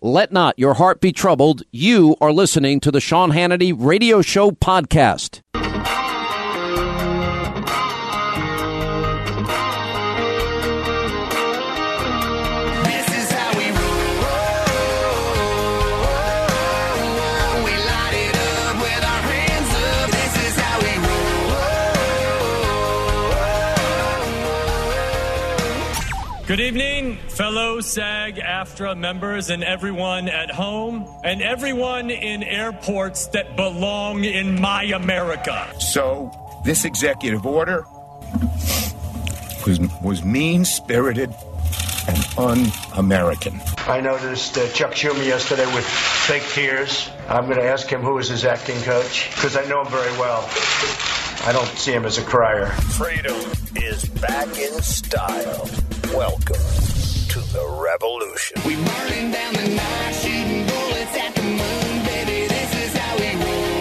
Let not your heart be troubled. You are listening to the Sean Hannity Radio Show podcast. Good evening, fellow SAG-AFTRA members and everyone at home and everyone in airports that belong in my America. So, this executive order was mean-spirited and un-American. I noticed Chuck Schumer yesterday with fake tears. I'm going to ask him who is his acting coach, because I know him very well. I don't see him as a crier. Freedom is back in style. Welcome to the revolution. We burning down the night, shooting bullets at the moon, baby. This is how we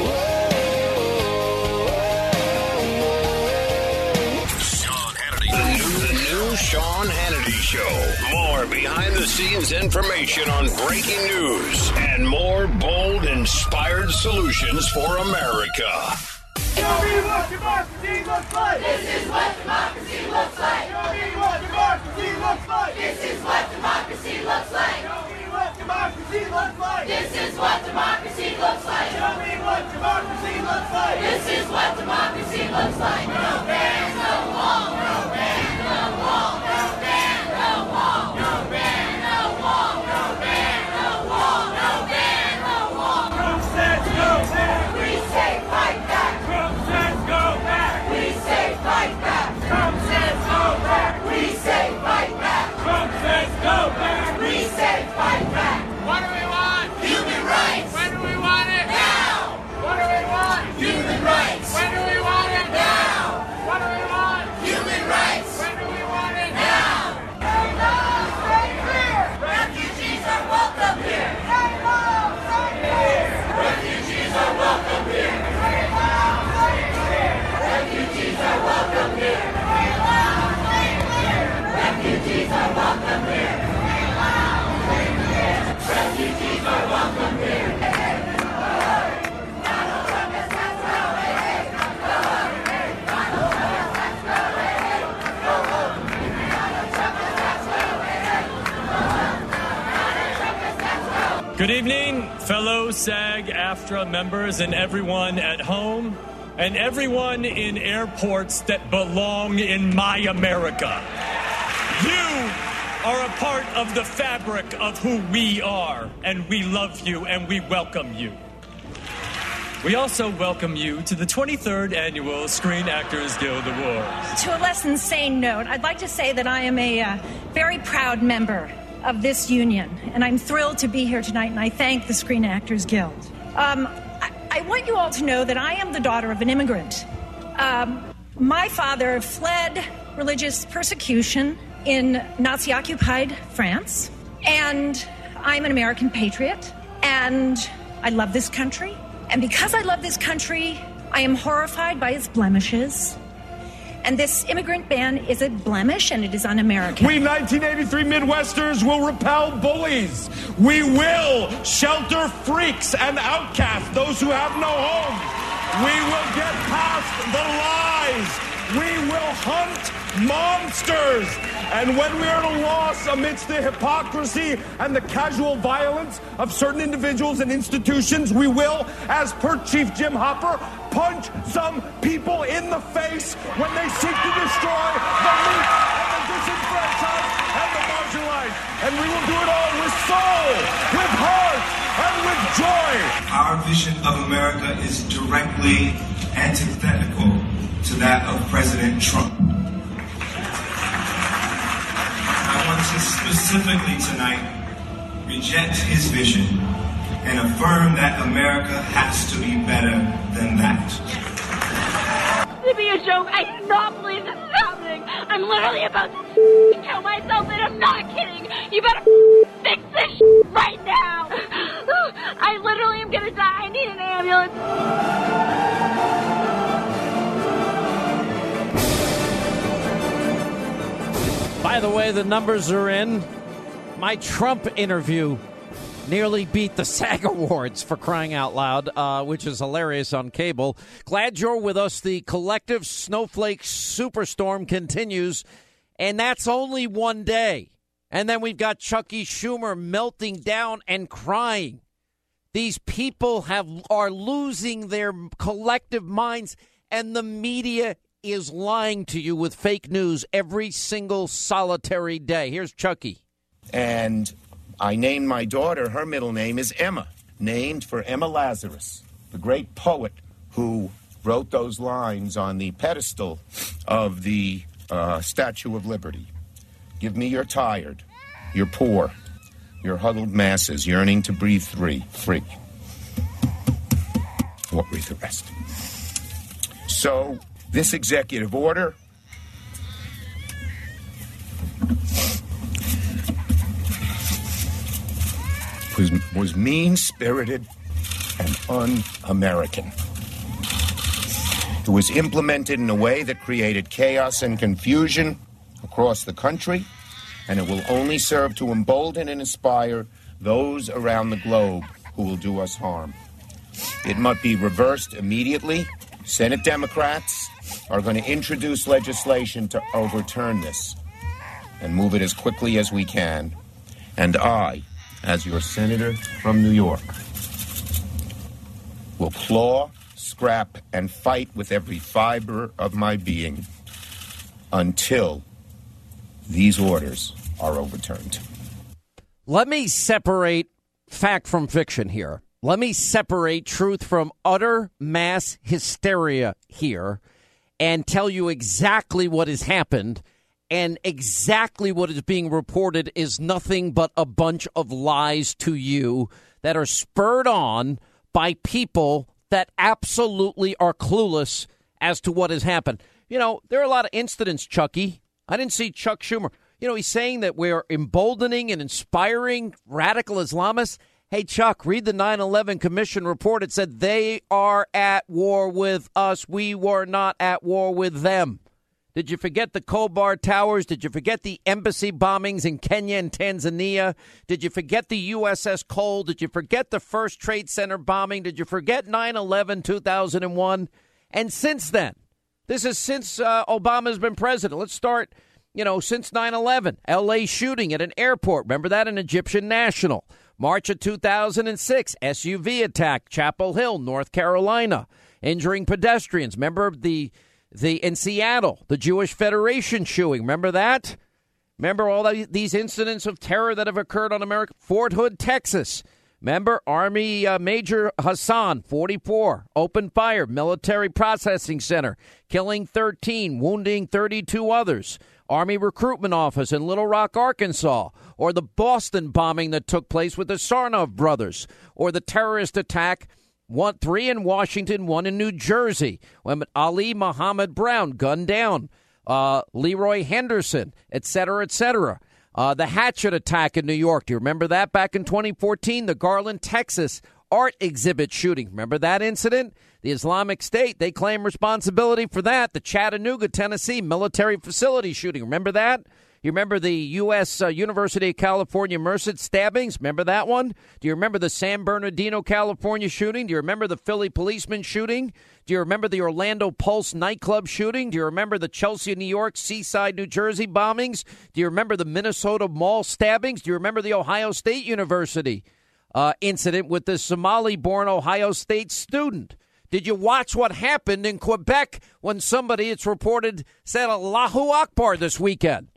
roll. Sean Hannity. The new Sean Hannity Show. More behind-the-scenes information on breaking news and more bold, inspired solutions for America. Show me what democracy looks like. This is what democracy looks like. Show me what democracy looks like. This is what democracy looks like. Show me what democracy looks like. This is what democracy looks like. Show me what democracy looks like. This is what democracy looks like. No ban, no wall. No ban, no wall. No ban, no wall. No ban, no wall. No ban, no wall. No ban, no wall. Trump says go back. We say fight back. Trump says go back. We say fight back. Trump says go back. We say fight back. Trump says go back. We say fight back. What do we want? Human rights. When do we want it? Now. What do we want? Human rights. When do we want it? Now. What do we want? Human rights. When do we want it? Now. Stay low, stay clear. Refugees are welcome here. Stay low, stay clear. Refugees are welcome here. Stay low, stay clear. Refugees are welcome here. Stay low, stay clear. Refugees are welcome here. Stay low, stay clear. Refugees are welcome here. Donald Trump is let's go. Donald Trump is let's go. Donald Trump is let's go. Good evening, fellow SAG-AFTRA members and everyone at home and everyone in airports that belong in my America. You are a part of the fabric of who we are, and we love you and we welcome you. We also welcome you to the 23rd Annual Screen Actors Guild Awards. To a less insane note, I'd like to say that I am a very proud member of this union, and I'm thrilled to be here tonight, and I thank the Screen Actors Guild. I want you all to know that I am the daughter of an immigrant. My father fled religious persecution in Nazi-occupied France, and I'm an American patriot, and I love this country. And because I love this country, I am horrified by its blemishes. And this immigrant ban is a blemish, and it is un-American. We 1983 Midwesterners will repel bullies. We will shelter freaks and outcasts, those who have no home. We will get past the lies. We will hunt monsters. And when we are at a loss amidst the hypocrisy and the casual violence of certain individuals and institutions, we will, as per Chief Jim Hopper, punch some people in the face when they seek to destroy the weak and the disenfranchised and the marginalized. And we will do it all with soul, with heart, and with joy. Our vision of America is directly antithetical to that of President Trump. I want to specifically tonight reject his vision and affirm that America has to be better than that. To be a joke, I do not believe this is happening. I'm literally about to kill myself, and I'm not kidding. You better fix this right now. I literally am gonna die. I need an ambulance. By the way, the numbers are in. My Trump interview Nearly beat the SAG Awards, for crying out loud, which is hilarious on cable. Glad you're with us. The collective snowflake superstorm continues, and that's only one day. And then we've got Chucky Schumer melting down and crying. These people are losing their collective minds, and the media is lying to you with fake news every single solitary day. Here's Chucky. And I named my daughter, her middle name is Emma, named for Emma Lazarus, the great poet who wrote those lines on the pedestal of the Statue of Liberty. Give me your tired, your poor, your huddled masses yearning to breathe free. What read the rest? So, this executive order was mean-spirited and un-American. It was implemented in a way that created chaos and confusion across the country, and it will only serve to embolden and inspire those around the globe who will do us harm. It must be reversed immediately. Senate Democrats are going to introduce legislation to overturn this and move it as quickly as we can. And I, as your senator from New York, will claw, scrap, and fight with every fiber of my being until these orders are overturned. Let me separate fact from fiction here. Let me separate truth from utter mass hysteria here and tell you exactly what has happened. And exactly what is being reported is nothing but a bunch of lies to you that are spurred on by people that absolutely are clueless as to what has happened. You know, there are a lot of incidents, Chucky. I didn't see Chuck Schumer. You know, he's saying that we're emboldening and inspiring radical Islamists. Hey, Chuck, read the 9/11 Commission report. It said they are at war with us. We were not at war with them. Did you forget the Khobar Towers? Did you forget the embassy bombings in Kenya and Tanzania? Did you forget the USS Cole? Did you forget the First Trade Center bombing? Did you forget 9/11, 2001? And since then, this is since Obama's been president. Let's start, since 9/11, L.A. shooting at an airport. Remember that in Egyptian National. March of 2006, SUV attack, Chapel Hill, North Carolina, injuring pedestrians. Remember the in Seattle, the Jewish Federation shooting. Remember that? Remember all these incidents of terror that have occurred on America? Fort Hood, Texas. Remember Army Major Hassan, 44, opened fire, military processing center, killing 13, wounding 32 others. Army recruitment office in Little Rock, Arkansas, or the Boston bombing that took place with the Sarnoff brothers, or the terrorist attack 3 in Washington, 1 in New Jersey, when Ali Muhammad Brown gunned down, Leroy Henderson, et cetera, et cetera. The Hatchet attack in New York. Do you remember that back in 2014? The Garland, Texas art exhibit shooting. Remember that incident? The Islamic State, they claim responsibility for that. The Chattanooga, Tennessee military facility shooting. Remember that? You remember the U.S. University of California Merced stabbings? Remember that one? Do you remember the San Bernardino, California shooting? Do you remember the Philly policeman shooting? Do you remember the Orlando Pulse nightclub shooting? Do you remember the Chelsea, New York, Seaside, New Jersey bombings? Do you remember the Minnesota mall stabbings? Do you remember the Ohio State University incident with the Somali-born Ohio State student? Did you watch what happened in Quebec when somebody, it's reported, said Allahu Akbar this weekend?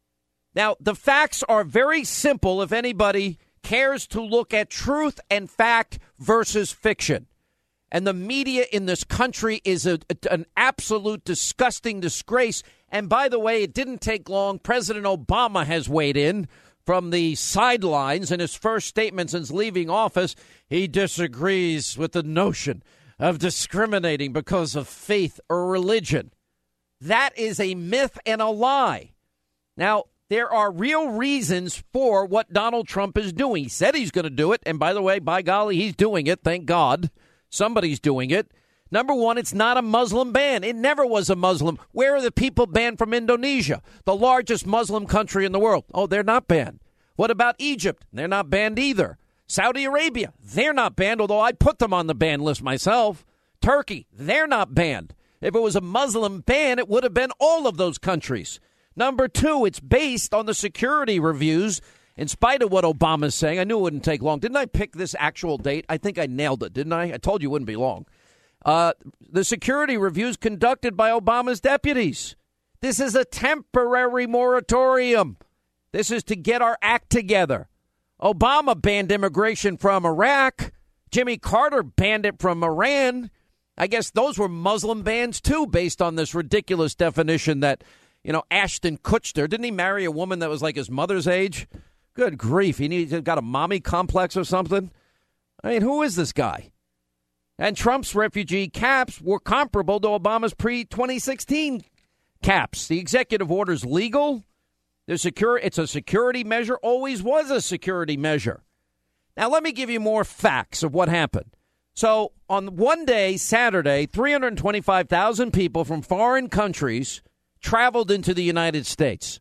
Now, the facts are very simple if anybody cares to look at truth and fact versus fiction. And the media in this country is an absolute disgusting disgrace. And by the way, it didn't take long. President Obama has weighed in from the sidelines in his first statement since leaving office. He disagrees with the notion of discriminating because of faith or religion. That is a myth and a lie. Now, there are real reasons for what Donald Trump is doing. He said he's going to do it. And by the way, by golly, he's doing it. Thank God. Somebody's doing it. Number one, it's not a Muslim ban. It never was a Muslim. Where are the people banned from Indonesia, the largest Muslim country in the world? Oh, they're not banned. What about Egypt? They're not banned either. Saudi Arabia, they're not banned, although I put them on the ban list myself. Turkey, they're not banned. If it was a Muslim ban, it would have been all of those countries. Number two, it's based on the security reviews, in spite of what Obama's saying. I knew it wouldn't take long. Didn't I pick this actual date? I think I nailed it, didn't I? I told you it wouldn't be long. The security reviews conducted by Obama's deputies. This is a temporary moratorium. This is to get our act together. Obama banned immigration from Iraq. Jimmy Carter banned it from Iran. I guess those were Muslim bans, too, based on this ridiculous definition that, Ashton Kutcher, didn't he marry a woman that was like his mother's age? Good grief. He got a mommy complex or something? I mean, who is this guy? And Trump's refugee caps were comparable to Obama's pre-2016 caps. The executive order's legal. It's a security measure, always was a security measure. Now, let me give you more facts of what happened. So, on one day, Saturday, 325,000 people from foreign countries traveled into the United States.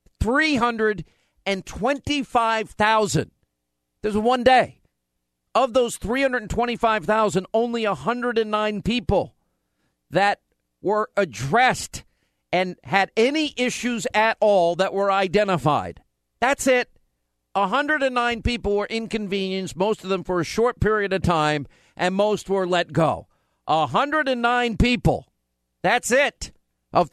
325,000. There's one day. Of those 325,000, only 109 people that were addressed and had any issues at all that were identified. That's it. 109 people were inconvenienced, most of them for a short period of time, and most were let go. 109 people. That's it, of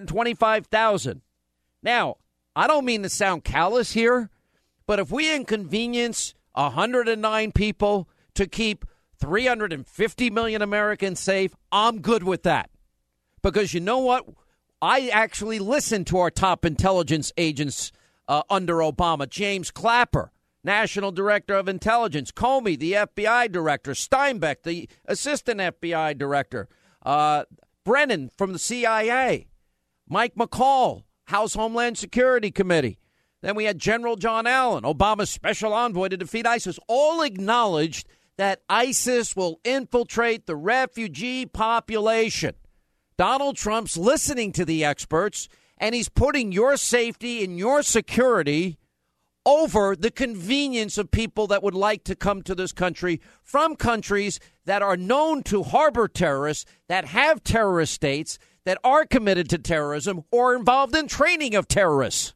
325,000. Now, I don't mean to sound callous here, but if we inconvenience 109 people to keep 350 million Americans safe, I'm good with that. Because you know what? I actually listened to our top intelligence agents under Obama. James Clapper, National Director of Intelligence. Comey, the FBI Director. Steinbeck, the Assistant FBI Director. Brennan from the CIA. Mike McCall, House Homeland Security Committee. Then we had General John Allen, Obama's special envoy to defeat ISIS, all acknowledged that ISIS will infiltrate the refugee population. Donald Trump's listening to the experts, and he's putting your safety and your security over the convenience of people that would like to come to this country from countries that are known to harbor terrorists, that have terrorist states, that are committed to terrorism or involved in training of terrorists.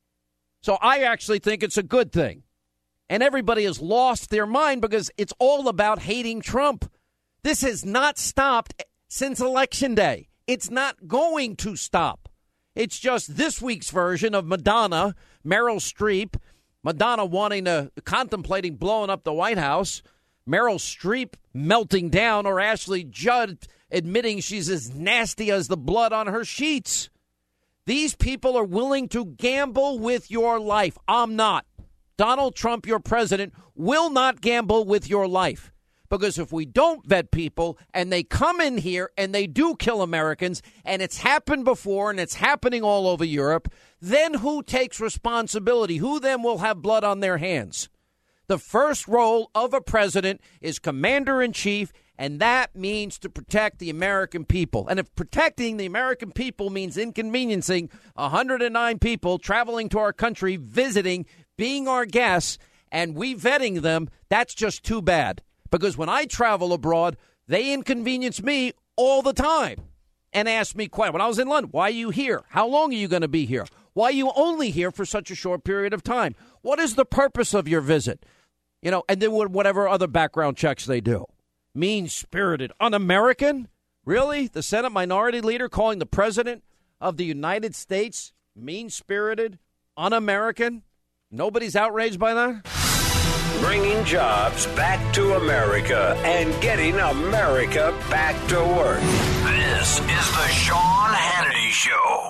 So I actually think it's a good thing. And everybody has lost their mind because it's all about hating Trump. This has not stopped since Election Day. It's not going to stop. It's just this week's version of Madonna, Meryl Streep, Madonna contemplating blowing up the White House, Meryl Streep melting down, or Ashley Judd admitting she's as nasty as the blood on her sheets. These people are willing to gamble with your life. I'm not. Donald Trump, your president, will not gamble with your life. Because if we don't vet people and they come in here and they do kill Americans, and it's happened before and it's happening all over Europe, then who takes responsibility? Who then will have blood on their hands? The first role of a president is commander-in-chief, and that means to protect the American people. And if protecting the American people means inconveniencing 109 people traveling to our country, visiting, being our guests, and we vetting them, that's just too bad. Because when I travel abroad, they inconvenience me all the time and ask me, when I was in London, why are you here? How long are you going to be here? Why are you only here for such a short period of time? What is the purpose of your visit? And then whatever other background checks they do. Mean-spirited, un-American? Really? The Senate Minority Leader calling the President of the United States mean-spirited, un-American? Nobody's outraged by that? Bringing jobs back to America and getting America back to work. This is the Sean Hannity Show.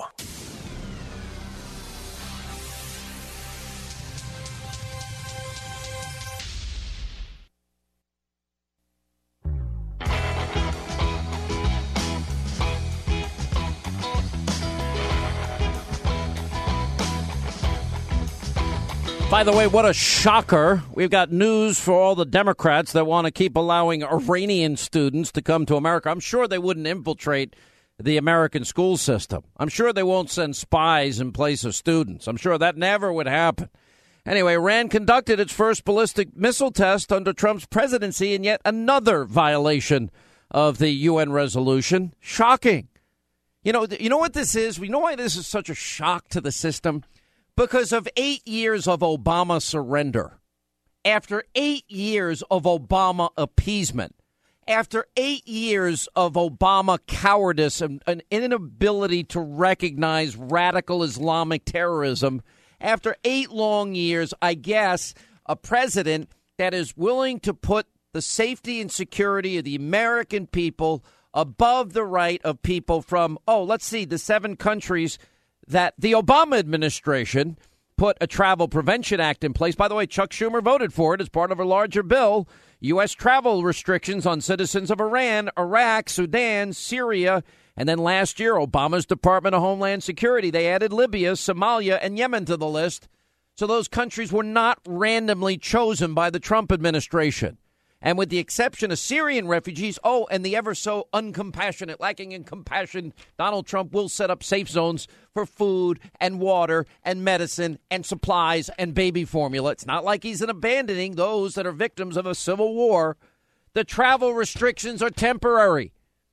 By the way, what a shocker. We've got news for all the Democrats that want to keep allowing Iranian students to come to America. I'm sure they wouldn't infiltrate the American school system. I'm sure they won't send spies in place of students. I'm sure that never would happen. Anyway, Iran conducted its first ballistic missile test under Trump's presidency in yet another violation of the UN resolution. Shocking. You know what this is? We know why this is such a shock to the system? Because of 8 years of Obama surrender. After 8 years of Obama appeasement. After 8 years of Obama cowardice and an inability to recognize radical Islamic terrorism, after 8 long years, I guess, a president that is willing to put the safety and security of the American people above the right of people from, the 7 countries that the Obama administration put a travel prevention act in place. By the way, Chuck Schumer voted for it as part of a larger bill. U.S. travel restrictions on citizens of Iran, Iraq, Sudan, Syria. And then last year, Obama's Department of Homeland Security, they added Libya, Somalia, and Yemen to the list. So those countries were not randomly chosen by the Trump administration. And with the exception of Syrian refugees, and the ever so uncompassionate, lacking in compassion, Donald Trump will set up safe zones for food and water and medicine and supplies and baby formula. It's not like he's abandoning those that are victims of a civil war. The travel restrictions are temporary.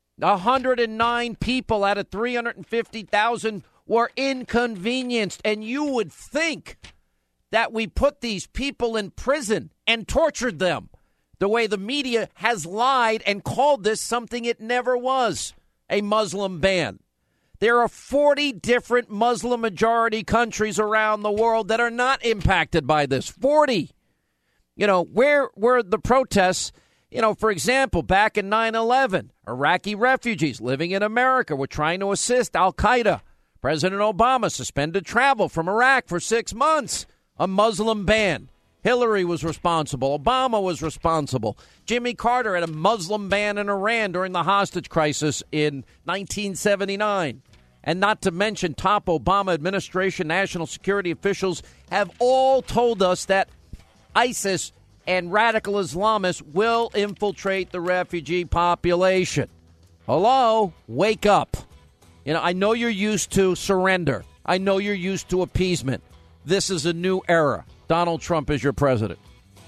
109 people out of 350,000 were inconvenienced. And you would think that we put these people in prison and tortured them. The way the media has lied and called this something it never was, a Muslim ban. There are 40 different Muslim majority countries around the world that are not impacted by this. 40. Where were the protests? For example, back in 9/11, Iraqi refugees living in America were trying to assist al-Qaeda. President Obama suspended travel from Iraq for 6 months. A Muslim ban. Hillary was responsible. Obama was responsible. Jimmy Carter had a Muslim ban in Iran during the hostage crisis in 1979. And not to mention top Obama administration national security officials have all told us that ISIS and radical Islamists will infiltrate the refugee population. Hello? Wake up. I know you're used to surrender. I know you're used to appeasement. This is a new era. Donald Trump is your president.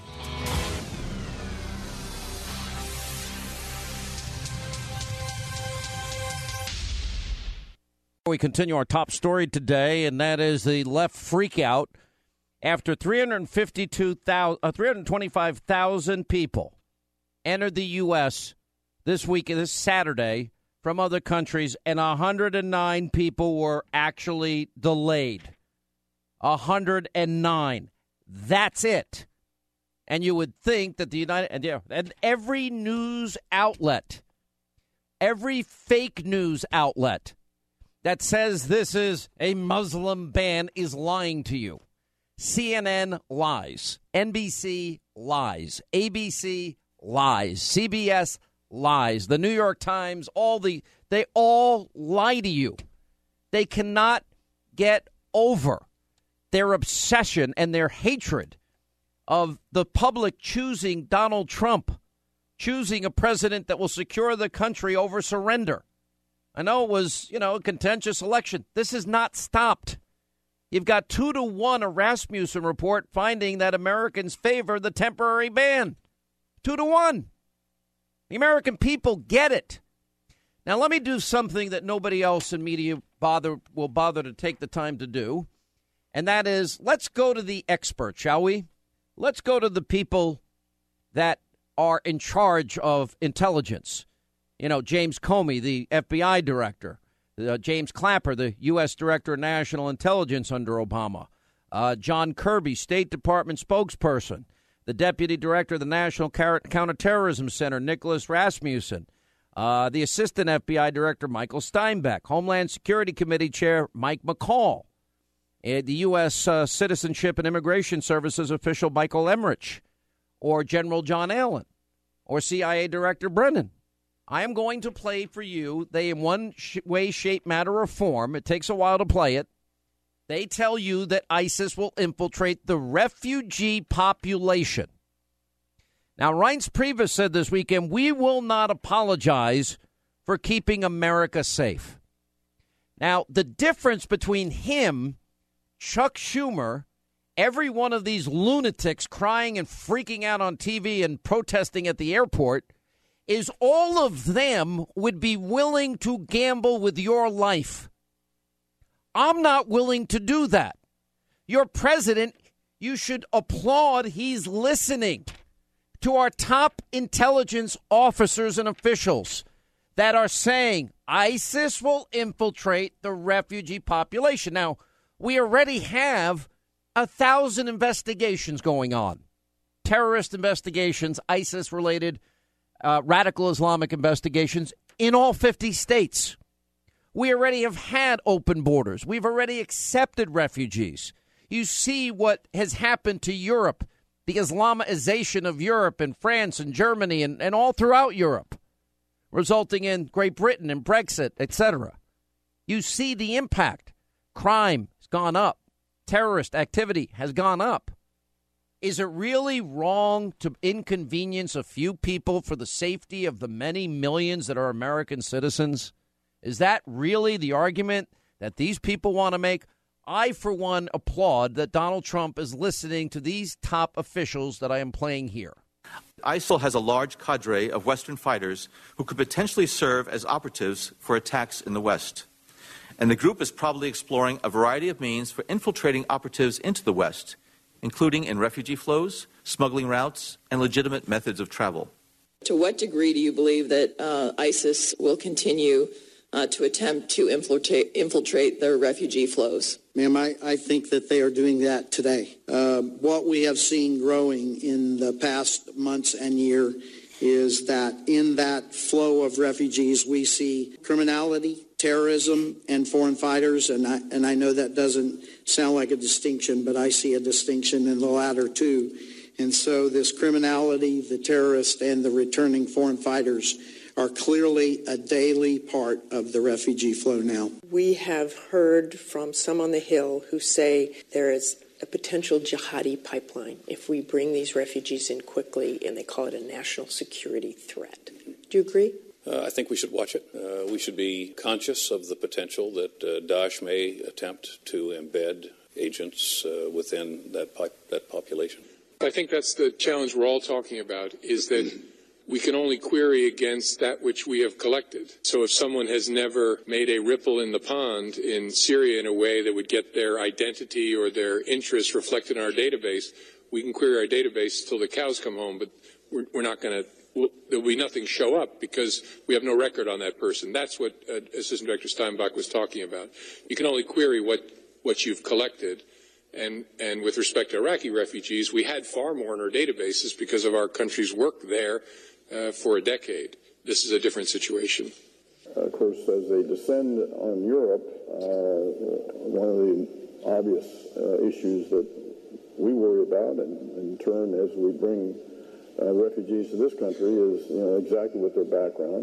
We continue our top story today, and that is the left freakout after 325,000 people entered the U.S. this Saturday from other countries, and 109 people were actually delayed. 109. That's it. And you would think that and every news outlet, every fake news outlet that says this is a Muslim ban is lying to you. CNN lies. NBC lies. ABC lies. CBS lies. The New York Times, they all lie to you. They cannot get over their obsession and their hatred of the public choosing Donald Trump, choosing a president that will secure the country over surrender. I know it was, a contentious election. This has not stopped. You've got 2-1 a Rasmussen report finding that Americans favor the temporary ban. 2-1. The American people get it. Now, let me do something that nobody else in media will bother to take the time to do. And that is, let's go to the experts, shall we? Let's go to the people that are in charge of intelligence. James Comey, the FBI director. James Clapper, the U.S. Director of National Intelligence under Obama. John Kirby, State Department spokesperson. The Deputy Director of the National Counterterrorism Center, Nicholas Rasmussen. The Assistant FBI Director, Michael Steinbeck. Homeland Security Committee Chair, Mike McCall. The U.S. Citizenship and Immigration Services official Michael Emmerich, or General John Allen, or CIA Director Brennan. I am going to play for you. They, in one way, shape, matter, or form, it takes a while to play it, they tell you that ISIS will infiltrate the refugee population. Now, Reince Priebus said this weekend, we will not apologize for keeping America safe. Now, the difference between him, Chuck Schumer, every one of these lunatics crying and freaking out on TV and protesting at the airport is all of them would be willing to gamble with your life. I'm not willing to do that. Your president, you should applaud. He's listening to our top intelligence officers and officials that are saying ISIS will infiltrate the refugee population. Now, we already have 1,000 investigations going on. Terrorist investigations, ISIS-related radical Islamic investigations in all 50 states. We already have had open borders. We've already accepted refugees. You see what has happened to Europe, the Islamization of Europe and France and Germany and all throughout Europe, resulting in Great Britain and Brexit, etc. You see the impact. Crime has gone up. Terrorist activity has gone up. Is it really wrong to inconvenience a few people for the safety of the many millions that are American citizens? Is that really the argument that these people want to make? I, for one, applaud that Donald Trump is listening to these top officials that I am playing here. ISIL has a large cadre of Western fighters who could potentially serve as operatives for attacks in the West. And the group is probably exploring a variety of means for infiltrating operatives into the West, including in refugee flows, smuggling routes, and legitimate methods of travel. To what degree do you believe that ISIS will continue to attempt to infiltrate the refugee flows? Ma'am, I think that they are doing that today. What we have seen growing in the past months and year is that in that flow of refugees, we see criminality, terrorism, and foreign fighters. And I know that doesn't sound like a distinction, but I see a distinction in the latter too. And so this criminality, the terrorists, and the returning foreign fighters are clearly a daily part of the refugee flow now. We have heard from some on the Hill who say there is a potential jihadi pipeline if we bring these refugees in quickly, and they call it a national security threat. Do you agree? I think we should watch it. We should be conscious of the potential that Daesh may attempt to embed agents within that population. I think that's the challenge we're all talking about, is that we can only query against that which we have collected. So if someone has never made a ripple in the pond in Syria in a way that would get their identity or their interests reflected in our database, we can query our database till the cows come home, but we're not going to, there'll be nothing show up because we have no record on that person. That's what Assistant Director Steinbach was talking about. You can only query what you've collected. And with respect to Iraqi refugees, we had far more in our databases because of our country's work there for a decade. This is a different situation. Of course, as they descend on Europe, one of the obvious issues that we worry about, and in turn, as we bring refugees to this country, is exactly what their background.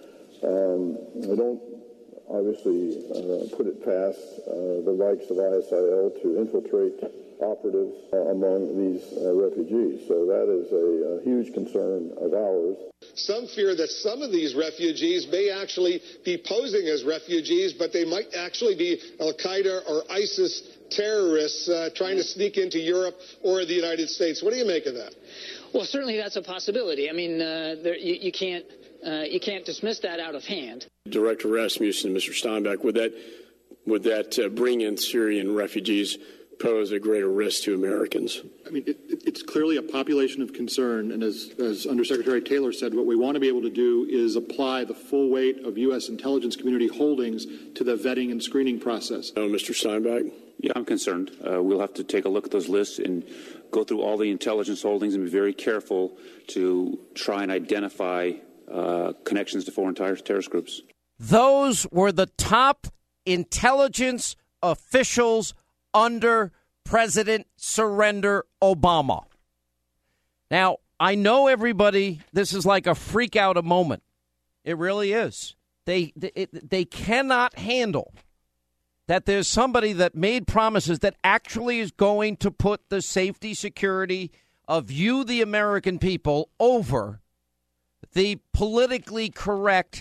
We don't obviously put it past the likes of ISIL to infiltrate operatives among these refugees. So that is a huge concern of ours. Some fear that some of these refugees may actually be posing as refugees, but they might actually be Al-Qaeda or ISIS terrorists trying to sneak into Europe or the United States. What do you make of that? Well, certainly that's a possibility. I mean, you can't dismiss that out of hand. Director Rasmussen, Mr. Steinbach, would that bring in Syrian refugees pose a greater risk to Americans? I mean, it's clearly a population of concern, and as Undersecretary Taylor said, what we want to be able to do is apply the full weight of U.S. intelligence community holdings to the vetting and screening process. Mr. Steinbach? Yeah, I'm concerned. We'll have to take a look at those lists and go through all the intelligence holdings and be very careful to try and identify connections to foreign terrorist groups. Those were the top intelligence officials under President Surrender Obama. Now, I know everybody, this is like a freak out a moment. It really is. They cannot handle that there's somebody that made promises that actually is going to put the safety, security of you, the American people, over the politically correct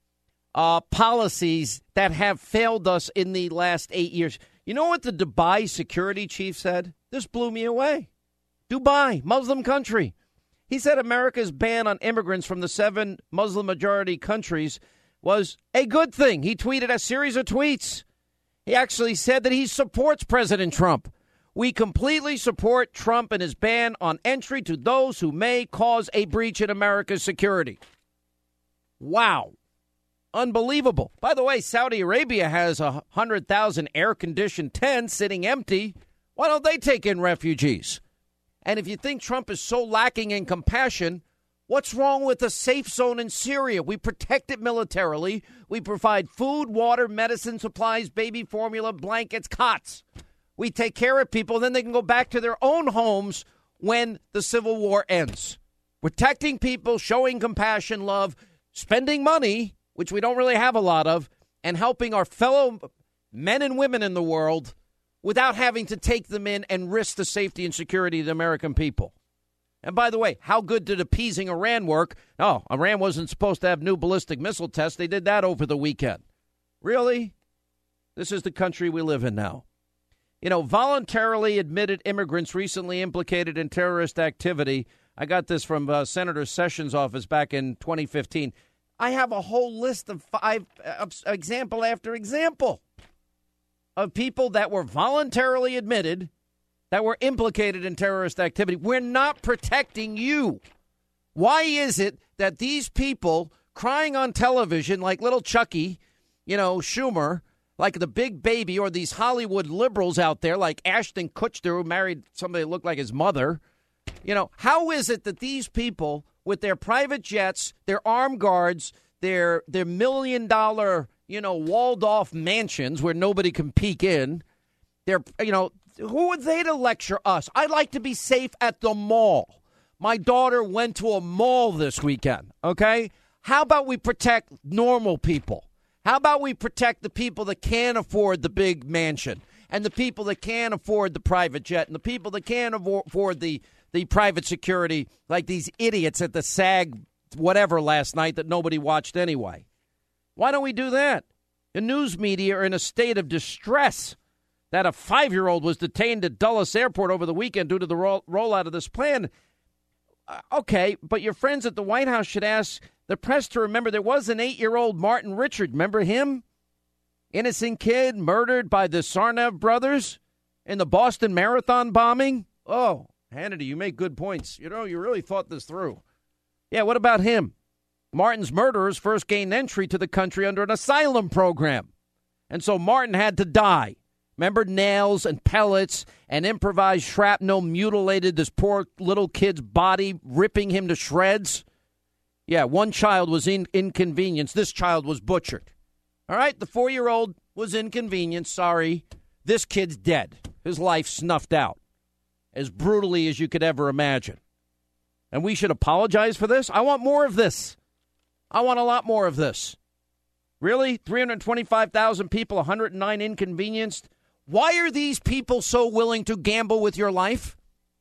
policies that have failed us in the last 8 years. You know what the Dubai security chief said? This blew me away. Dubai, Muslim country. He said America's ban on immigrants from the 7 Muslim-majority countries was a good thing. He tweeted a series of tweets. He actually said that he supports President Trump. We completely support Trump and his ban on entry to those who may cause a breach in America's security. Wow. Unbelievable. By the way, Saudi Arabia has 100,000 air-conditioned tents sitting empty. Why don't they take in refugees? And if you think Trump is so lacking in compassion, what's wrong with a safe zone in Syria? We protect it militarily. We provide food, water, medicine, supplies, baby formula, blankets, cots. We take care of people, then they can go back to their own homes when the civil war ends. Protecting people, showing compassion, love, spending money, which we don't really have a lot of, and helping our fellow men and women in the world without having to take them in and risk the safety and security of the American people. And by the way, how good did appeasing Iran work? Oh, Iran wasn't supposed to have new ballistic missile tests. They did that over the weekend. Really? This is the country we live in now. You know, voluntarily admitted immigrants recently implicated in terrorist activity. I got this from Senator Sessions' office back in 2015. I have a whole list of 5 example after example of people that were voluntarily admitted that were implicated in terrorist activity. We're not protecting you. Why is it that these people crying on television like little Chucky, Schumer, like the big baby, or these Hollywood liberals out there like Ashton Kutcher, who married somebody that looked like his mother, how is it that these people with their private jets, their armed guards, their $1 million walled-off mansions where nobody can peek in. Who are they to lecture us? I like to be safe at the mall. My daughter went to a mall this weekend, okay? How about we protect normal people? How about we protect the people that can't afford the big mansion and the people that can't afford the private jet and the people that can't afford the private security, like these idiots at the SAG whatever last night that nobody watched anyway? Why don't we do that? The news media are in a state of distress that a 5-year-old was detained at Dulles Airport over the weekend due to the rollout of this plan. Okay, but your friends at the White House should ask the press to remember there was an 8-year-old Martin Richard. Remember him? Innocent kid murdered by the Tsarnaev brothers in the Boston Marathon bombing. Oh, Hannity, you make good points. You really thought this through. Yeah, what about him? Martin's murderers first gained entry to the country under an asylum program. And so Martin had to die. Remember, nails and pellets and improvised shrapnel mutilated this poor little kid's body, ripping him to shreds? Yeah, one child was inconvenienced. This child was butchered. All right, the 4-year-old was inconvenienced. Sorry. This kid's dead. His life snuffed out as brutally as you could ever imagine. And we should apologize for this? I want more of this. I want a lot more of this. Really? 325,000 people, 109 inconvenienced? Why are these people so willing to gamble with your life?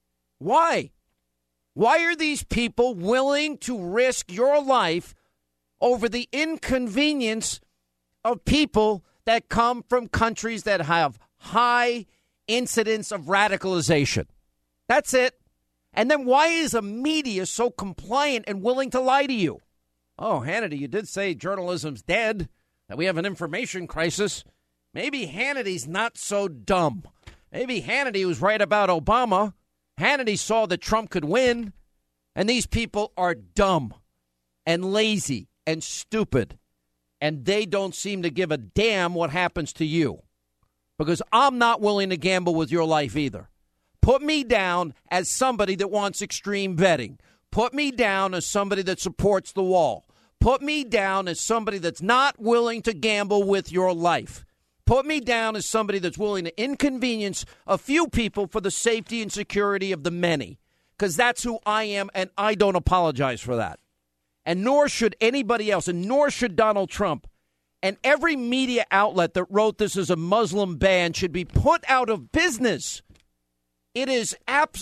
Why? Why are these people willing to risk your life over the inconvenience of people that come from countries that have high incidence of radicalization? That's it. And then why is the media so compliant and willing to lie to you? Oh, Hannity, you did say journalism's dead, that we have an information crisis. Maybe Hannity's not so dumb. Maybe Hannity was right about Obama. Hannity saw that Trump could win. And these people are dumb and lazy and stupid. And they don't seem to give a damn what happens to you. Because I'm not willing to gamble with your life either. Put me down as somebody that wants extreme vetting. Put me down as somebody that supports the wall. Put me down as somebody that's not willing to gamble with your life. Put me down as somebody that's willing to inconvenience a few people for the safety and security of the many. Because that's who I am, and I don't apologize for that. And nor should anybody else, and nor should Donald Trump. And every media outlet that wrote this as a Muslim ban should be put out of business. It is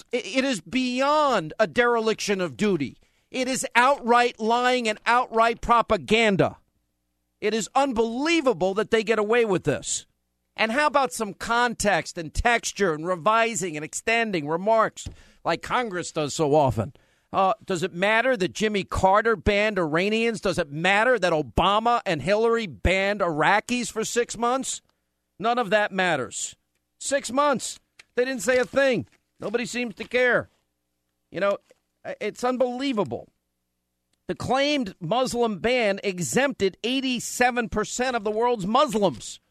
beyond a dereliction of duty. It is outright lying and outright propaganda. It is unbelievable that they get away with this. And how about some context and texture and revising and extending remarks like Congress does so often? Does it matter that Jimmy Carter banned Iranians? Does it matter that Obama and Hillary banned Iraqis for 6 months? None of that matters. 6 months. They didn't say a thing. Nobody seems to care. You know, it's unbelievable. The claimed Muslim ban exempted 87% of the world's Muslims.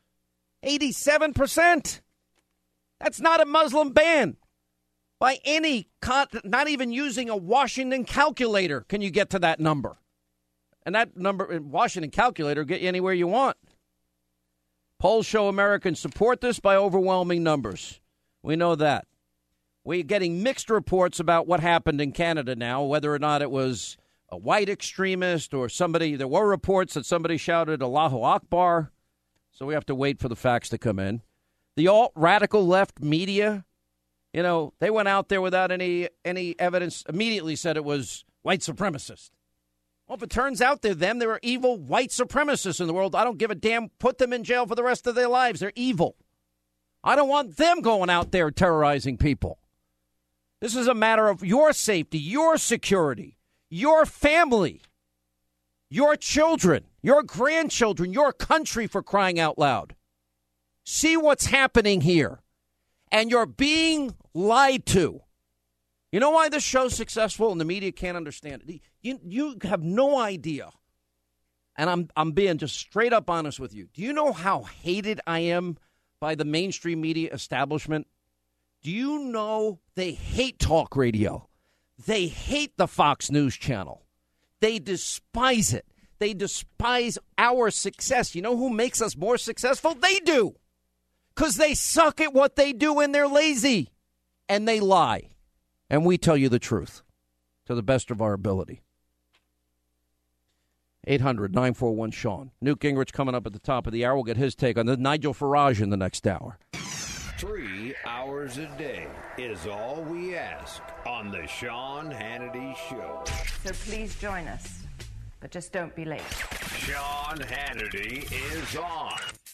87%. That's not a Muslim ban. By any, not even using a Washington calculator can you get to that number. And that number, Washington calculator, get you anywhere you want. Polls show Americans support this by overwhelming numbers. We know that. We're getting mixed reports about what happened in Canada now, whether or not it was a white extremist or somebody. There were reports that somebody shouted Allahu Akbar. So we have to wait for the facts to come in. The alt-radical left media, you know, they went out there without any evidence, immediately said it was white supremacist. Well, if it turns out they're them, there are evil white supremacists in the world. I don't give a damn. Put them in jail for the rest of their lives. They're evil. I don't want them going out there terrorizing people. This is a matter of your safety, your security, your family, your children, your grandchildren, your country, for crying out loud. See what's happening here. And you're being lied to. You know why this show's successful and the media can't understand it? You have no idea. And I'm being just straight up honest with you. Do you know how hated I am by the mainstream media establishment? Do you know they hate talk radio? They hate the Fox News Channel. They despise it. They despise our success. You know who makes us more successful? They do. Because they suck at what they do and they're lazy. And they lie. And we tell you the truth to the best of our ability. 800-941-SEAN. Newt Gingrich coming up at the top of the hour. We'll get his take on the Nigel Farage in the next hour. 3 hours a day is all we ask on the Sean Hannity Show. So please join us, but just don't be late. Sean Hannity is on.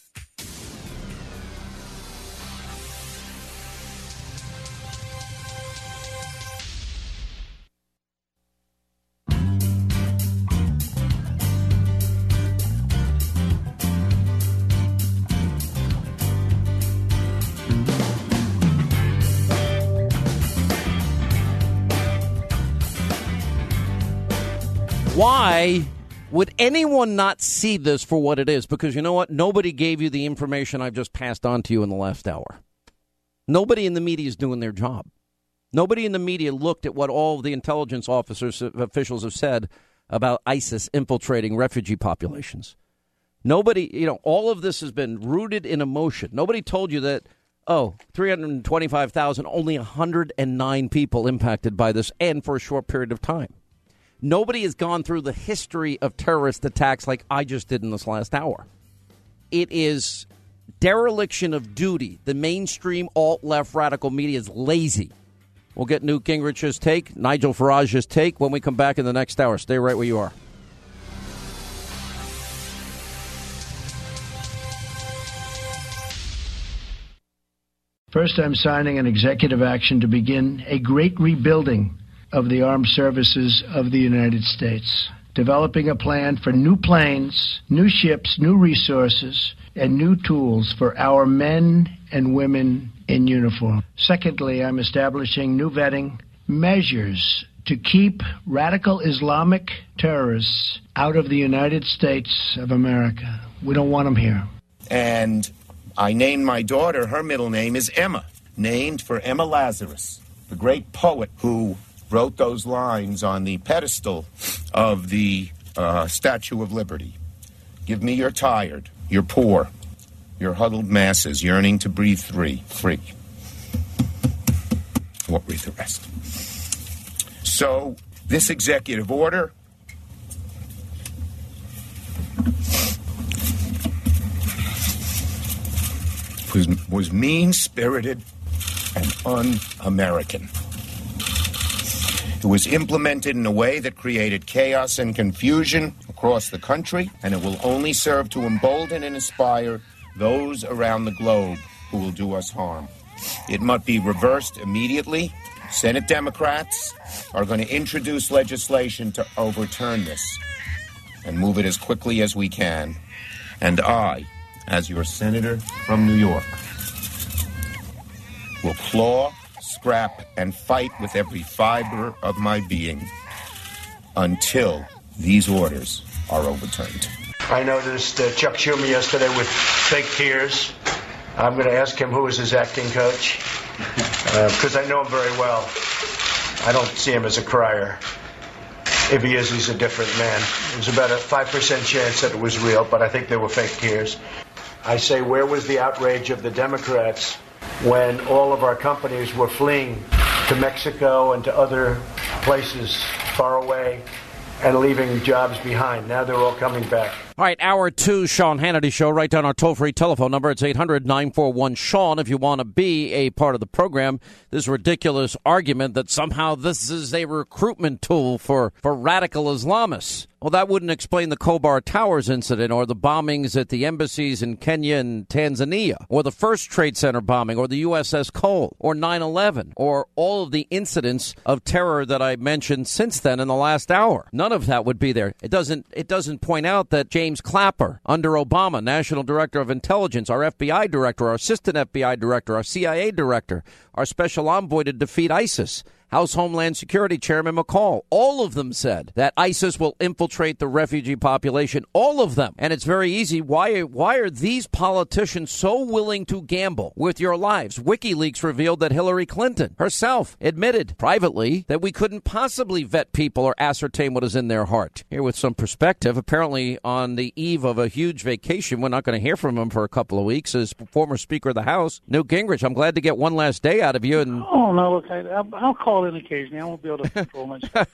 Why would anyone not see this for what it is? Because you know what? Nobody gave you the information I've just passed on to you in the last hour. Nobody in the media is doing their job. Nobody in the media looked at what all of the intelligence officials have said about ISIS infiltrating refugee populations. Nobody, you know, all of this has been rooted in emotion. Nobody told you that, 325,000, only 109 people impacted by this, and for a short period of time. Nobody has gone through the history of terrorist attacks like I just did in this last hour. It is dereliction of duty. The mainstream alt-left radical media is lazy. We'll get Newt Gingrich's take, Nigel Farage's take when we come back in the next hour. Stay right where you are. First, I'm signing an executive action to begin a great rebuilding of the armed services of the United States, developing a plan for new planes, new ships, new resources, and new tools for our men and women in uniform. Secondly, I'm establishing new vetting measures to keep radical Islamic terrorists out of the United States of America. We don't want them here. And I named my daughter, her middle name is Emma, named for Emma Lazarus, the great poet who wrote those lines on the pedestal of the Statue of Liberty. Give me your tired, your poor, your huddled masses yearning to breathe free. Won't read the rest. So this executive order was mean-spirited and un-American. It was implemented in a way that created chaos and confusion across the country, and it will only serve to embolden and inspire those around the globe who will do us harm. It must be reversed immediately. Senate Democrats are going to introduce legislation to overturn this and move it as quickly as we can. And I, as your senator from New York, will claw, scrap, and fight with every fiber of my being until these orders are overturned. I noticed Chuck Schumer yesterday with fake tears. I'm going to ask him who is his acting coach, because I know him very well. I don't see him as a crier. If he is, he's a different man. There's about a 5% chance that it was real, but I think they were fake tears. I say, where was the outrage of the Democrats when all of our companies were fleeing to Mexico and to other places far away and leaving jobs behind? Now they're all coming back. All right, Hour 2, Sean Hannity Show. Write down our toll-free telephone number. It's 800-941-SEAN if you want to be a part of the program. This ridiculous argument that somehow this is a recruitment tool for radical Islamists. Well, that wouldn't explain the Khobar Towers incident or the bombings at the embassies in Kenya and Tanzania or the First Trade Center bombing or the USS Cole or 9/11 or all of the incidents of terror that I mentioned since then in the last hour. None of that would be there. It doesn't point out that James Clapper, under Obama, National Director of Intelligence, our FBI Director, our Assistant FBI Director, our CIA Director, our Special Envoy to defeat ISIS, House Homeland Security Chairman McCall, all of them said that ISIS will infiltrate the refugee population, all of them. And it's very easy. Why are these politicians so willing to gamble with your lives? WikiLeaks revealed that Hillary Clinton herself admitted privately that we couldn't possibly vet people or ascertain what is in their heart. Here with some perspective, apparently on the eve of a huge vacation, we're not going to hear from him for a couple of weeks, as former Speaker of the House, Newt Gingrich. I'm glad to get one last day out of you. And oh, no, look, I'll call in occasionally. I won't be able to control myself.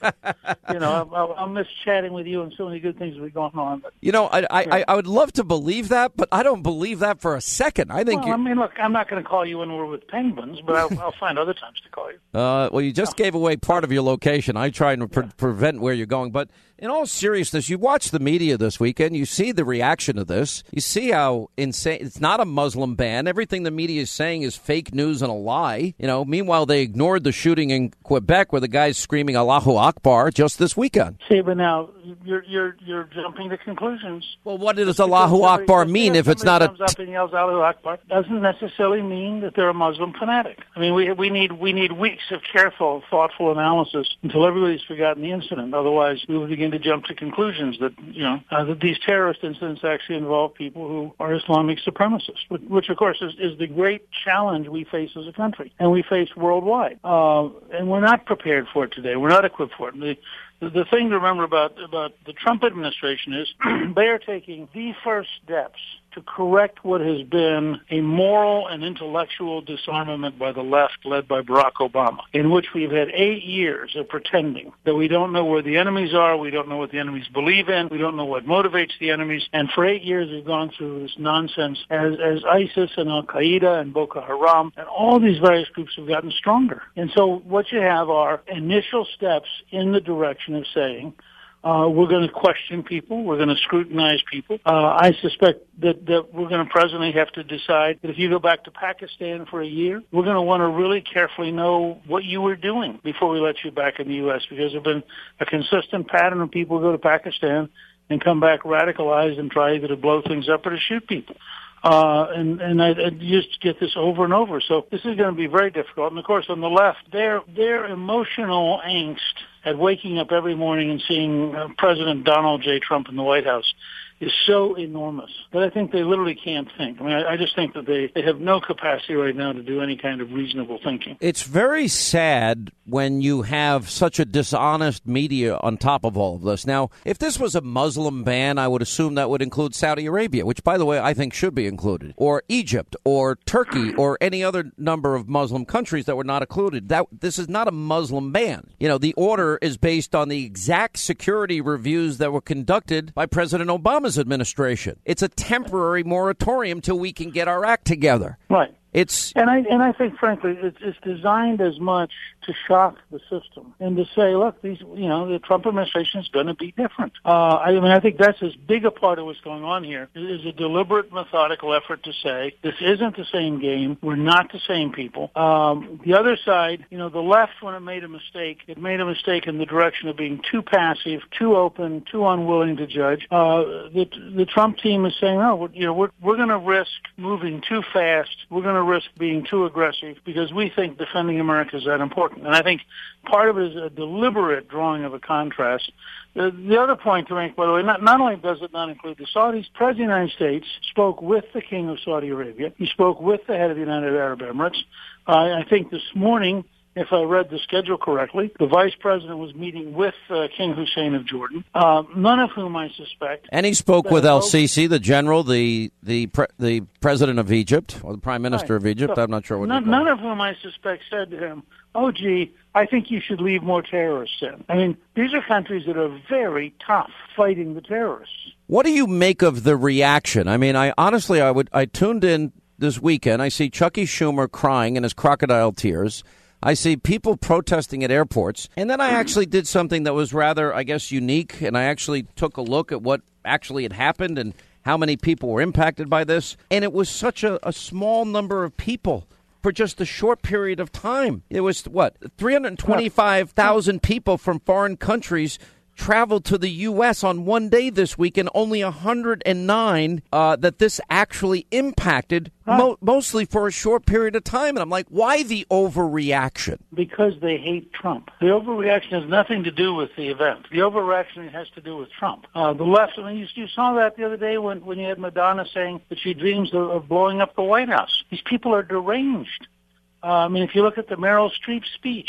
I'll miss chatting with you and so many good things will be going on. But, I would love to believe that, but I don't believe that for a second. I think. Well, look, I'm not going to call you when we're with penguins, but I'll find other times to call you. Well, you just gave away part of your location. I try and prevent where you're going, but in all seriousness, you watch the media this weekend, you see the reaction to this. You see how insane. It's not a Muslim ban. Everything the media is saying is fake news and a lie. Meanwhile, they ignored the shooting in Quebec where the guy's screaming Allahu Akbar just this weekend. See, but now you're jumping to conclusions. Well, what does Allahu Akbar mean if it's not a... comes up and yells Allahu Akbar, doesn't necessarily mean that they're a Muslim fanatic. I mean, we need weeks of careful, thoughtful analysis until everybody's forgotten the incident. Otherwise, we will begin to jump to conclusions that that these terrorist incidents actually involve people who are Islamic supremacists, which of course is the great challenge we face as a country and we face worldwide. And we're not prepared for it today. We're not equipped for it. The thing to remember about the Trump administration is they are taking the first steps to correct what has been a moral and intellectual disarmament by the left led by Barack Obama, in which we've had 8 years of pretending that we don't know where the enemies are, we don't know what the enemies believe in, we don't know what motivates the enemies, and for 8 years we've gone through this nonsense as ISIS and Al-Qaeda and Boko Haram and all these various groups have gotten stronger. And so what you have are initial steps in the direction of saying, we're going to question people. We're going to scrutinize people. I suspect that we're going to presently have to decide that if you go back to Pakistan for a year, we're going to want to really carefully know what you were doing before we let you back in the U.S. because there's been a consistent pattern of people who go to Pakistan and come back radicalized and try either to blow things up or to shoot people. And I just get this over and over. So this is going to be very difficult. And of course, on the left, their emotional angst at waking up every morning and seeing President Donald J. Trump in the White House is so enormous that I think they literally can't think. I mean, I just think that they have no capacity right now to do any kind of reasonable thinking. It's very sad when you have such a dishonest media on top of all of this. Now, if this was a Muslim ban, I would assume that would include Saudi Arabia, which, by the way, I think should be included, or Egypt, or Turkey, or any other number of Muslim countries that were not included. This is not a Muslim ban. The order is based on the exact security reviews that were conducted by President Obama's administration. It's a temporary moratorium till we can get our act together. Right. And I think, frankly, it's designed as much to shock the system and to say, look, the Trump administration is going to be different. I think that's as big a part of what's going on here. It is a deliberate, methodical effort to say this isn't the same game. We're not the same people. The other side, the left, when it made a mistake in the direction of being too passive, too open, too unwilling to judge. The Trump team is saying, no, we're going to risk moving too fast. We're going to risk being too aggressive because we think defending America is that important. And I think part of it is a deliberate drawing of a contrast. The other point to make, by the way, not only does it not include the Saudis, President of the United States spoke with the King of Saudi Arabia. He spoke with the head of the United Arab Emirates. I think this morning, if I read the schedule correctly, the vice president was meeting with King Hussein of Jordan, none of whom I suspect. And he spoke with El-Sisi, the general, the president of Egypt, or the prime minister of Egypt. I'm not sure what none of whom I suspect said to him, oh, gee, I think you should leave more terrorists in. I mean, these are countries that are very tough fighting the terrorists. What do you make of the reaction? I mean, I tuned in this weekend. I see Chucky Schumer crying in his crocodile tears. I see people protesting at airports. And then I actually did something that was rather, I guess, unique. And I actually took a look at what actually had happened and how many people were impacted by this. And it was such a small number of people for just a short period of time. It was, 325,000 people from foreign countries traveled to the U.S. on one day this week, and only 109 that this actually impacted, mostly for a short period of time. And I'm like, why the overreaction? Because they hate Trump. The overreaction has nothing to do with the event. The overreaction has to do with Trump. The left, I mean, you saw that the other day when you had Madonna saying that she dreams of blowing up the White House. These people are deranged. I mean, if you look at the Meryl Streep speech,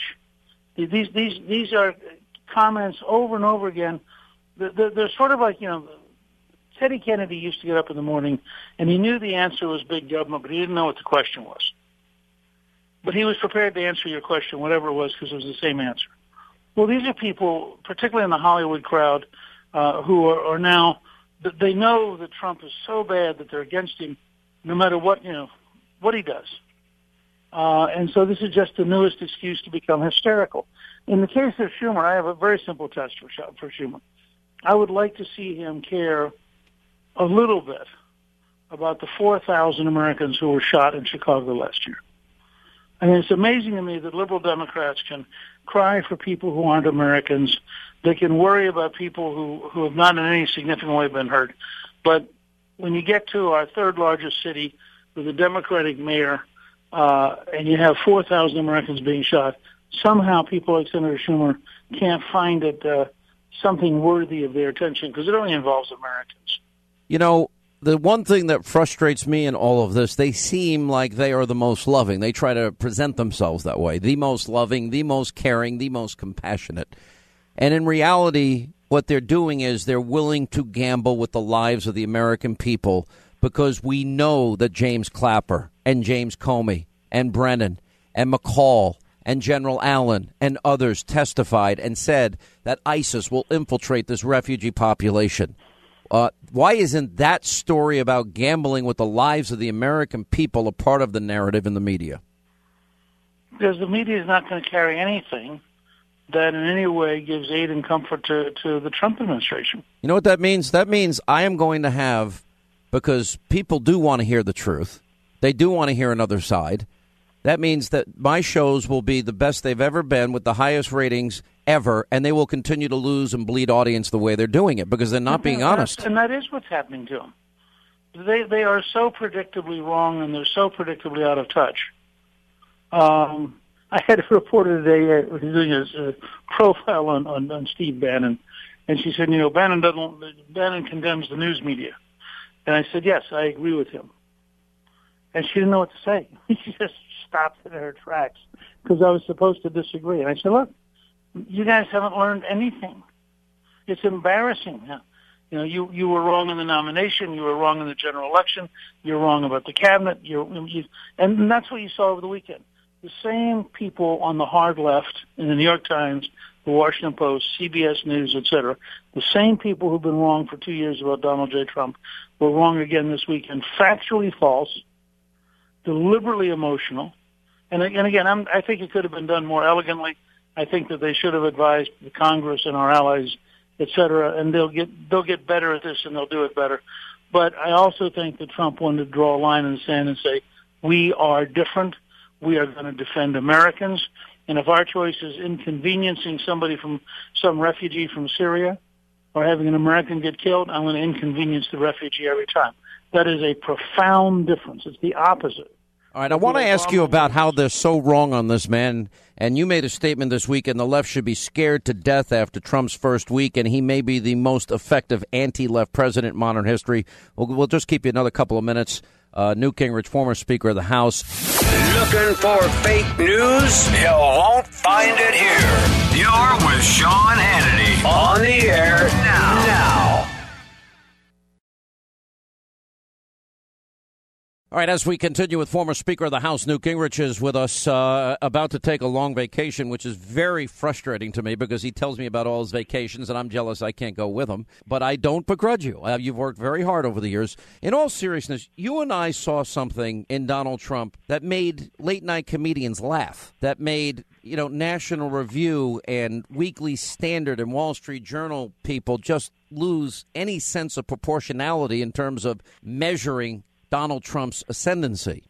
these are comments over and over again. They're sort of like, Teddy Kennedy used to get up in the morning and he knew the answer was big government, but he didn't know what the question was. But he was prepared to answer your question, whatever it was, because it was the same answer. Well, these are people, particularly in the Hollywood crowd, who are now, they know that Trump is so bad that they're against him no matter what he does. And so this is just the newest excuse to become hysterical. In the case of Schumer, I have a very simple test for Schumer. I would like to see him care a little bit about the 4,000 Americans who were shot in Chicago last year. I mean, it's amazing to me that liberal Democrats can cry for people who aren't Americans. They can worry about people who have not in any significant way been hurt. But when you get to our third largest city with a Democratic mayor, and you have 4,000 Americans being shot, somehow people like Senator Schumer can't find it something worthy of their attention because it only involves Americans. The one thing that frustrates me in all of this, they seem like they are the most loving. They try to present themselves that way. The most loving, the most caring, the most compassionate. And in reality, what they're doing is they're willing to gamble with the lives of the American people because we know that James Clapper and James Comey and Brennan and McCall and General Allen and others testified and said that ISIS will infiltrate this refugee population. Why isn't that story about gambling with the lives of the American people a part of the narrative in the media? Because the media is not going to carry anything that in any way gives aid and comfort to the Trump administration. You know what that means? That means I am going to have, because people do want to hear the truth. They do want to hear another side. That means that my shows will be the best they've ever been with the highest ratings ever, and they will continue to lose and bleed audience the way they're doing it because they're not being honest. And that is what's happening to them. They are so predictably wrong and they're so predictably out of touch. I had a reporter today who was doing a profile on Steve Bannon, and she said, Bannon condemns the news media. And I said, yes, I agree with him. And she didn't know what to say. She just stopped in her tracks because I was supposed to disagree. And I said, look, you guys haven't learned anything. It's embarrassing. You were wrong in the nomination. You were wrong in the general election. You're wrong about the cabinet. And that's what you saw over the weekend. The same people on the hard left in the New York Times, the Washington Post, CBS News, etc., the same people who've been wrong for 2 years about Donald J. Trump were wrong again this weekend. Factually false, deliberately emotional, And again, I think it could have been done more elegantly. I think that they should have advised the Congress and our allies, et cetera, and they'll get better at this and they'll do it better. But I also think that Trump wanted to draw a line in the sand and say, we are different. We are going to defend Americans. And if our choice is inconveniencing somebody from some refugee from Syria or having an American get killed, I'm going to inconvenience the refugee every time. That is a profound difference. It's the opposite. All right, I want to ask you about how they're so wrong on this, man. And you made a statement this week, and the left should be scared to death after Trump's first week, and he may be the most effective anti-left president in modern history. We'll just keep you another couple of minutes. Newt Gingrich, former Speaker of the House. Looking for fake news? You won't find it here. You're with Sean Hannity on the air now. All right, as we continue with former Speaker of the House, Newt Gingrich is with us, about to take a long vacation, which is very frustrating to me because he tells me about all his vacations, and I'm jealous I can't go with him. But I don't begrudge you. You've worked very hard over the years. In all seriousness, you and I saw something in Donald Trump that made late-night comedians laugh, that made, National Review and Weekly Standard and Wall Street Journal people just lose any sense of proportionality in terms of measuring Donald Trump's ascendancy.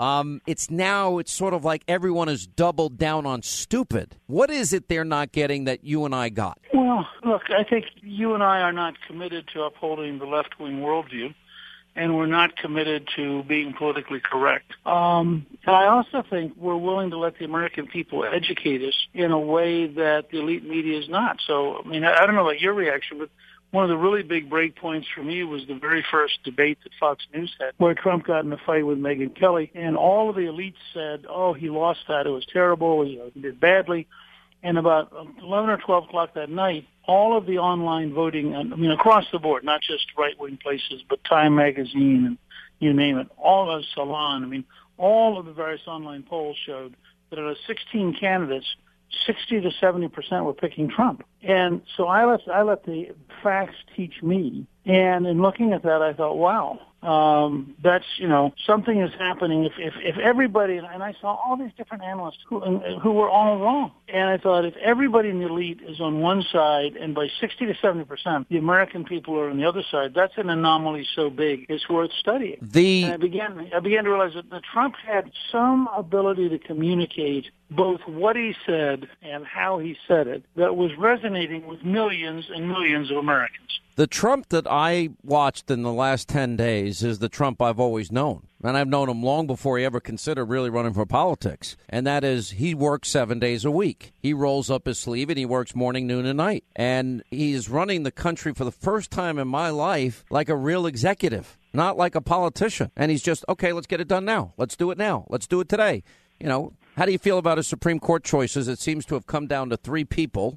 It's sort of like everyone is doubled down on stupid. What is it they're not getting that you and I got? Well, look, I think you and I are not committed to upholding the left-wing worldview, and we're not committed to being politically correct. And I also think we're willing to let the American people educate us in a way that the elite media is not. So, I don't know about your reaction, but one of the really big break points for me was the very first debate that Fox News had, where Trump got in a fight with Megyn Kelly, and all of the elites said, oh, he lost that, it was terrible, he did badly. And about 11 or 12 o'clock that night, all of the online voting, across the board, not just right-wing places, but Time Magazine and you name it, all of Salon, all of the various online polls showed that out of 16 candidates, 60 to 70% were picking Trump. And so I let the facts teach me. And in looking at that, I thought, wow, that's, something is happening. If everybody, and I saw all these different analysts who were all wrong. And I thought if everybody in the elite is on one side and by 60 to 70%, the American people are on the other side, that's an anomaly so big, it's worth studying. And I began to realize that Trump had some ability to communicate both what he said and how he said it that was resonating with millions and millions of Americans. The Trump that I watched in the last 10 days is the Trump I've always known. And I've known him long before he ever considered really running for politics. And that is, he works 7 days a week. He rolls up his sleeve and he works morning, noon, and night. And he's running the country for the first time in my life like a real executive, not like a politician. And he's just, okay, let's get it done now. Let's do it now. Let's do it today. How do you feel about his Supreme Court choices? It seems to have come down to 3 people.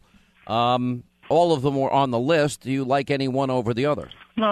All of them were on the list. Do you like any one over the other? No.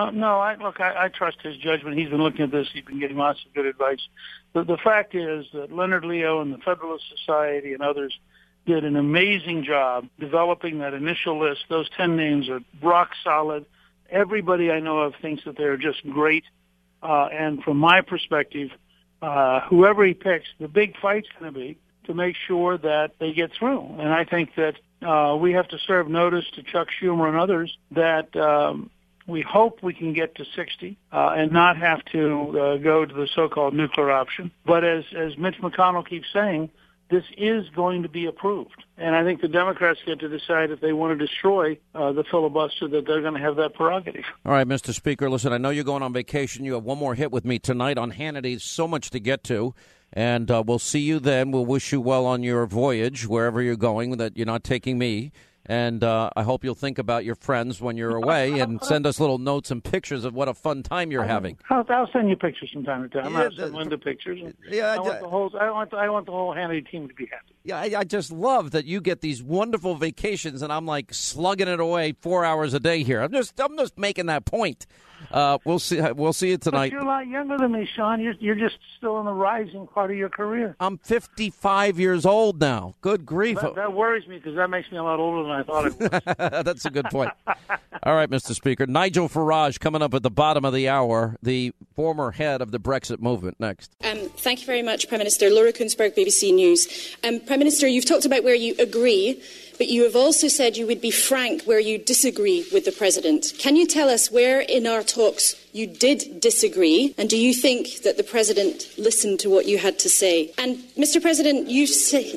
I trust his judgment. He's been looking at this. He's been getting lots of good advice. The fact is that Leonard Leo and the Federalist Society and others did an amazing job developing that initial list. Those 10 names are rock solid. Everybody I know of thinks that they're just great. And from my perspective, whoever he picks, the big fight's going to be to make sure that they get through. And I think that we have to serve notice to Chuck Schumer and others that we hope we can get to 60 and not have to go to the so-called nuclear option. But as Mitch McConnell keeps saying, this is going to be approved. And I think the Democrats get to decide if they want to destroy the filibuster, that they're going to have that prerogative. All right, Mr. Speaker, listen, I know you're going on vacation. You have one more hit with me tonight on Hannity. So much to get to. And we'll see you then. We'll wish you well on your voyage, wherever you're going, that you're not taking me. And I hope you'll think about your friends when you're away and send us little notes and pictures of what a fun time you're having. I'll send you pictures from time to time. I'll send Linda pictures. I want the whole Hannity team to be happy. Yeah, I just love that you get these wonderful vacations, and I'm like slugging it away 4 hours a day here. I'm just making that point. We'll see you tonight. But you're a lot younger than me, Sean. You're just still in the rising part of your career. I'm 55 years old now. Good grief. That worries me because that makes me a lot older than I thought it was. That's a good point. All right, Mr. Speaker. Nigel Farage coming up at the bottom of the hour, the former head of the Brexit movement. Next. Thank you very much, Prime Minister. Laura Kunsberg, BBC News. Prime Minister, you've talked about where you agree, but you have also said you would be frank where you disagree with the President. Can you tell us where in our talks you did disagree, and do you think that the President listened to what you had to say? And, Mr. President, you say...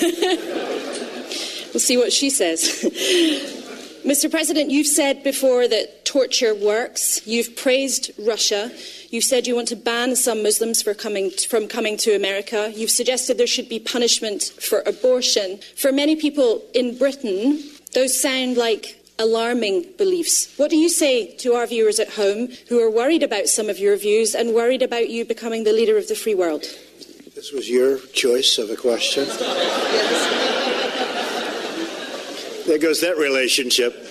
We'll see what she says. Mr. President, you've said before that torture works. You've praised Russia. You've said you want to ban some Muslims from coming to America. You've suggested there should be punishment for abortion. For many people in Britain, those sound like alarming beliefs. What do you say to our viewers at home who are worried about some of your views and worried about you becoming the leader of the free world? This was your choice of a question. There goes that relationship.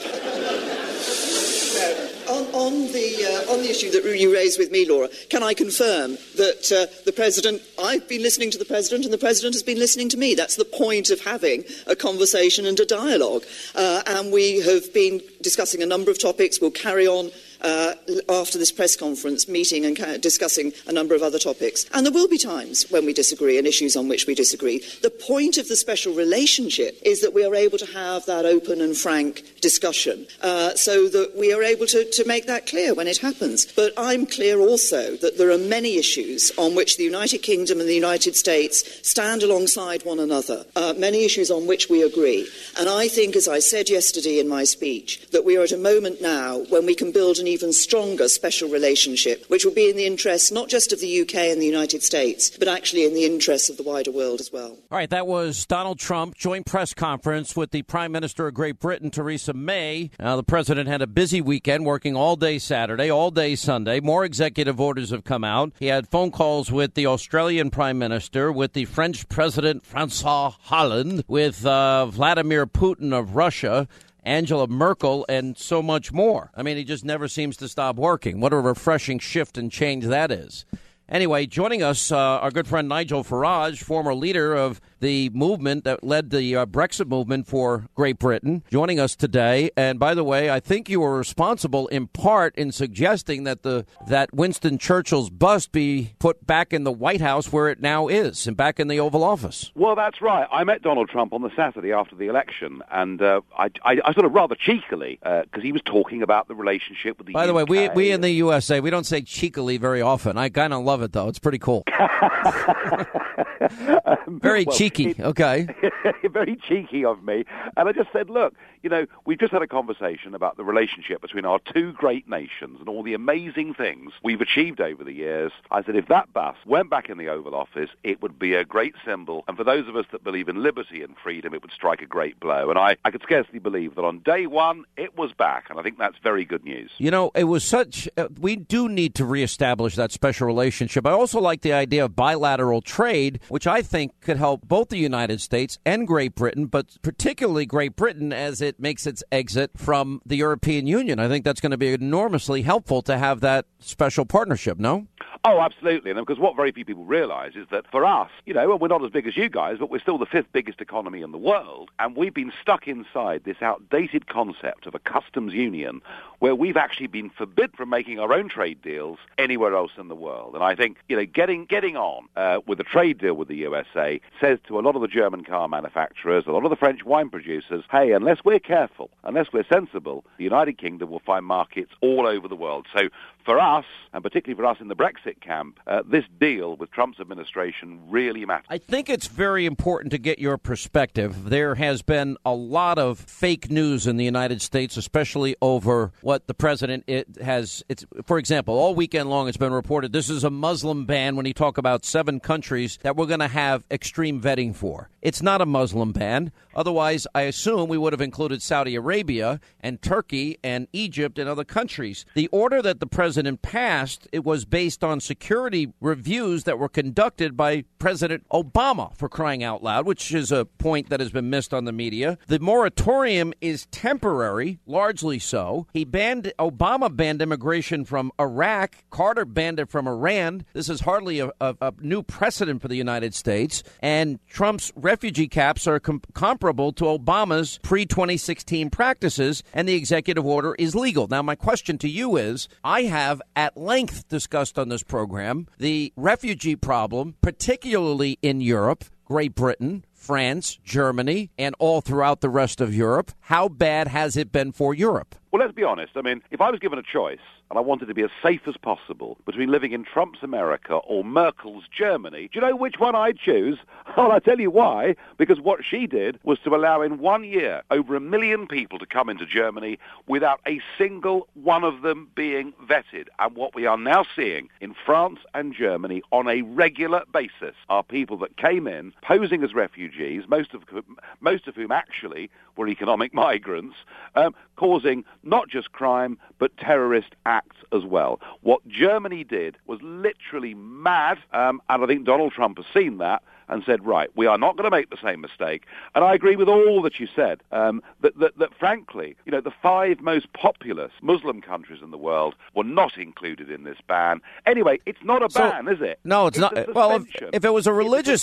On the issue that you raised with me, Laura, can I confirm that the President, I've been listening to the President and the President has been listening to me. That's the point of having a conversation and a dialogue. And we have been discussing a number of topics. We'll carry on after this press conference meeting and discussing a number of other topics. And there will be times when we disagree and issues on which we disagree. The point of the special relationship is that we are able to have that open and frank discussion so that we are able to make that clear when it happens. But I'm clear also that there are many issues on which the United Kingdom and the United States stand alongside one another, many issues on which we agree. And I think, as I said yesterday in my speech, that we are at a moment now when we can build an even stronger special relationship, which will be in the interests not just of the UK and the United States, but actually in the interests of the wider world as well. All right, that was Donald Trump, joint press conference with the Prime Minister of Great Britain, Theresa May. The president had a busy weekend, working all day Saturday, all day Sunday. More executive orders have come out. He had phone calls with the Australian Prime Minister, with the French President François Hollande, with Vladimir Putin of Russia, Angela Merkel, and so much more. I mean, he just never seems to stop working. What a refreshing shift and change that is. Anyway, joining us, our good friend Nigel Farage, former leader of the movement that led the Brexit movement for Great Britain, joining us today. And by the way, I think you were responsible in part in suggesting that that Winston Churchill's bust be put back in the White House where it now is, and back in the Oval Office. Well, that's right. I met Donald Trump on the Saturday after the election, and I sort of rather cheekily, because he was talking about the relationship with the UK. By the way, we in the USA, we don't say cheekily very often. I kind of love it, though. It's pretty cool. Very cheeky. Okay. Very cheeky of me. And I just said, look, you know, we've just had a conversation about the relationship between our two great nations and all the amazing things we've achieved over the years. I said, if that bust went back in the Oval Office, it would be a great symbol. And for those of us that believe in liberty and freedom, it would strike a great blow. And I could scarcely believe that on day one, it was back. And I think that's very good news. You know, it was such, we do need to reestablish that special relationship. I also like the idea of bilateral trade, which I think could help both the United States and Great Britain, but particularly Great Britain as it makes its exit from the European Union. I think that's going to be enormously helpful to have that special partnership, no? Oh, absolutely. And because what very few people realize is that for us, you know, we're not as big as you guys, but we're still the fifth biggest economy in the world. And we've been stuck inside this outdated concept of a customs union where we've actually been forbidden from making our own trade deals anywhere else in the world. And I think, you know, getting on with a trade deal with the USA says to a lot of the German car manufacturers, a lot of the French wine producers, hey, unless we're careful, unless we're sensible, the United Kingdom will find markets all over the world. So for us, and particularly for us in the Brexit camp, this deal with Trump's administration really matters. I think it's very important to get your perspective. There has been a lot of fake news in the United States, especially over what the president has. For example, all weekend long it's been reported this is a Muslim ban when he talked about 7 countries that we're going to have extreme vetting for. It's not a Muslim ban. Otherwise, I assume we would have included Saudi Arabia and Turkey and Egypt and other countries. The order that the president passed, it was based on security reviews that were conducted by President Obama, for crying out loud, which is a point that has been missed on the media. The moratorium is temporary, largely so. Obama banned immigration from Iraq. Carter banned it from Iran. This is hardly a new precedent for the United States. And Trump's refugee caps are comparable to Obama's pre-2016 practices, and the executive order is legal. Now, my question to you is, I have at length discussed on this program the refugee problem, particularly in Europe, Great Britain, France, Germany, and all throughout the rest of Europe. How bad has it been for Europe? Well, let's be honest. I mean, if I was given a choice and I wanted to be as safe as possible between living in Trump's America or Merkel's Germany, do you know which one I'd choose? Well, I'll tell you why. Because what she did was to allow in 1 year over 1 million people to come into Germany without a single one of them being vetted. And what we are now seeing in France and Germany on a regular basis are people that came in posing as refugees, most of whom actually were economic migrants, causing not just crime, but terrorist acts as well. What Germany did was literally mad, and I think Donald Trump has seen that and said, right, we are not going to make the same mistake. And I agree with all that you said, that frankly, you know, the 5 most populous Muslim countries in the world were not included in this ban. Anyway, it's not a ban, is it? No, it's not. Well, if it was a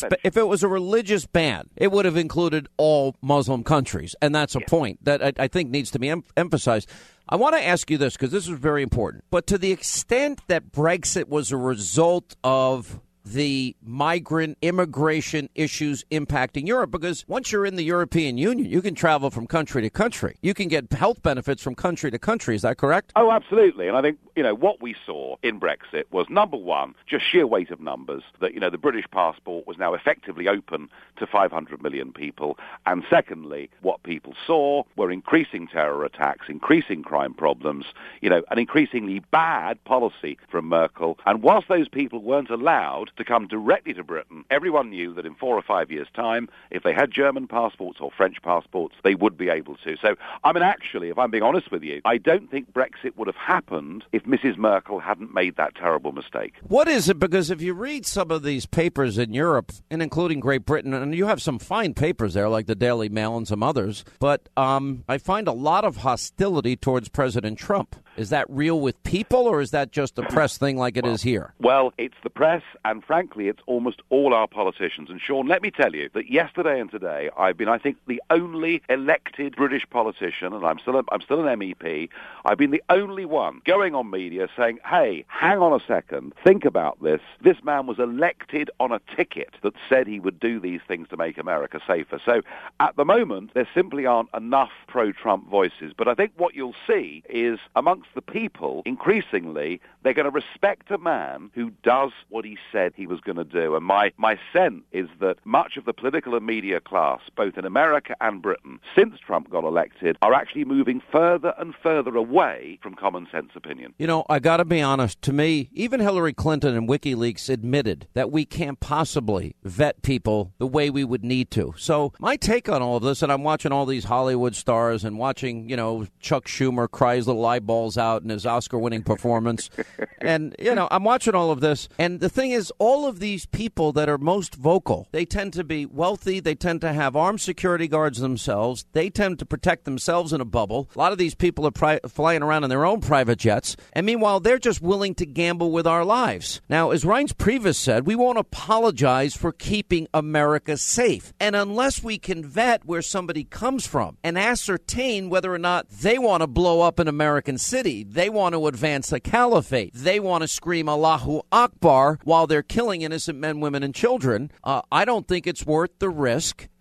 religious ban, it would have included all Muslim countries, and that's a point that I think needs to be emphasized. I want to ask you this, because this is very important. But to the extent that Brexit was a result of the migrant immigration issues impacting Europe, because once you're in the European Union, you can travel from country to country. You can get health benefits from country to country. Is that correct? Oh, absolutely. And I think, you know, what we saw in Brexit was, number one, just sheer weight of numbers, that, you know, the British passport was now effectively open to 500 million people. And secondly, what people saw were increasing terror attacks, increasing crime problems, you know, an increasingly bad policy from Merkel. And whilst those people weren't allowed to come directly to Britain, everyone knew that in 4 or 5 years' time, if they had German passports or French passports, they would be able to. So, I mean, actually, if I'm being honest with you, I don't think Brexit would have happened if Mrs. Merkel hadn't made that terrible mistake. What is it? Because if you read some of these papers in Europe, and including Great Britain, and you have some fine papers there, like the Daily Mail and some others, but I find a lot of hostility towards President Trump. Is that real with people, or is that just a press thing like it is here? Well, it's the press, and frankly, it's almost all our politicians. And Sean, let me tell you that yesterday and today, I've been, I think, the only elected British politician, and I'm still an MEP. I've been the only one going on media saying, hey, hang on a second, think about this. This man was elected on a ticket that said he would do these things to make America safer. So at the moment, there simply aren't enough pro-Trump voices. But I think what you'll see is amongst the people, increasingly, they're going to respect a man who does what he said he was going to do. And my sense is that much of the political and media class, both in America and Britain, since Trump got elected, are actually moving further and further away from common sense opinion. You know, I got to be honest, to me, even Hillary Clinton and WikiLeaks admitted that we can't possibly vet people the way we would need to. So my take on all of this, and I'm watching all these Hollywood stars and watching, you know, Chuck Schumer cry his little eyeballs out in his Oscar-winning performance. And, you know, I'm watching all of this. And the thing is, all of these people that are most vocal, they tend to be wealthy. They tend to have armed security guards themselves. They tend to protect themselves in a bubble. A lot of these people are flying around in their own private jets. And meanwhile, they're just willing to gamble with our lives. Now, as Reince Priebus said, we won't apologize for keeping America safe. And unless we can vet where somebody comes from and ascertain whether or not they want to blow up an American city, they want to advance a caliphate, they want to scream Allahu Akbar while they're killing innocent men, women, and children, I don't think it's worth the risk.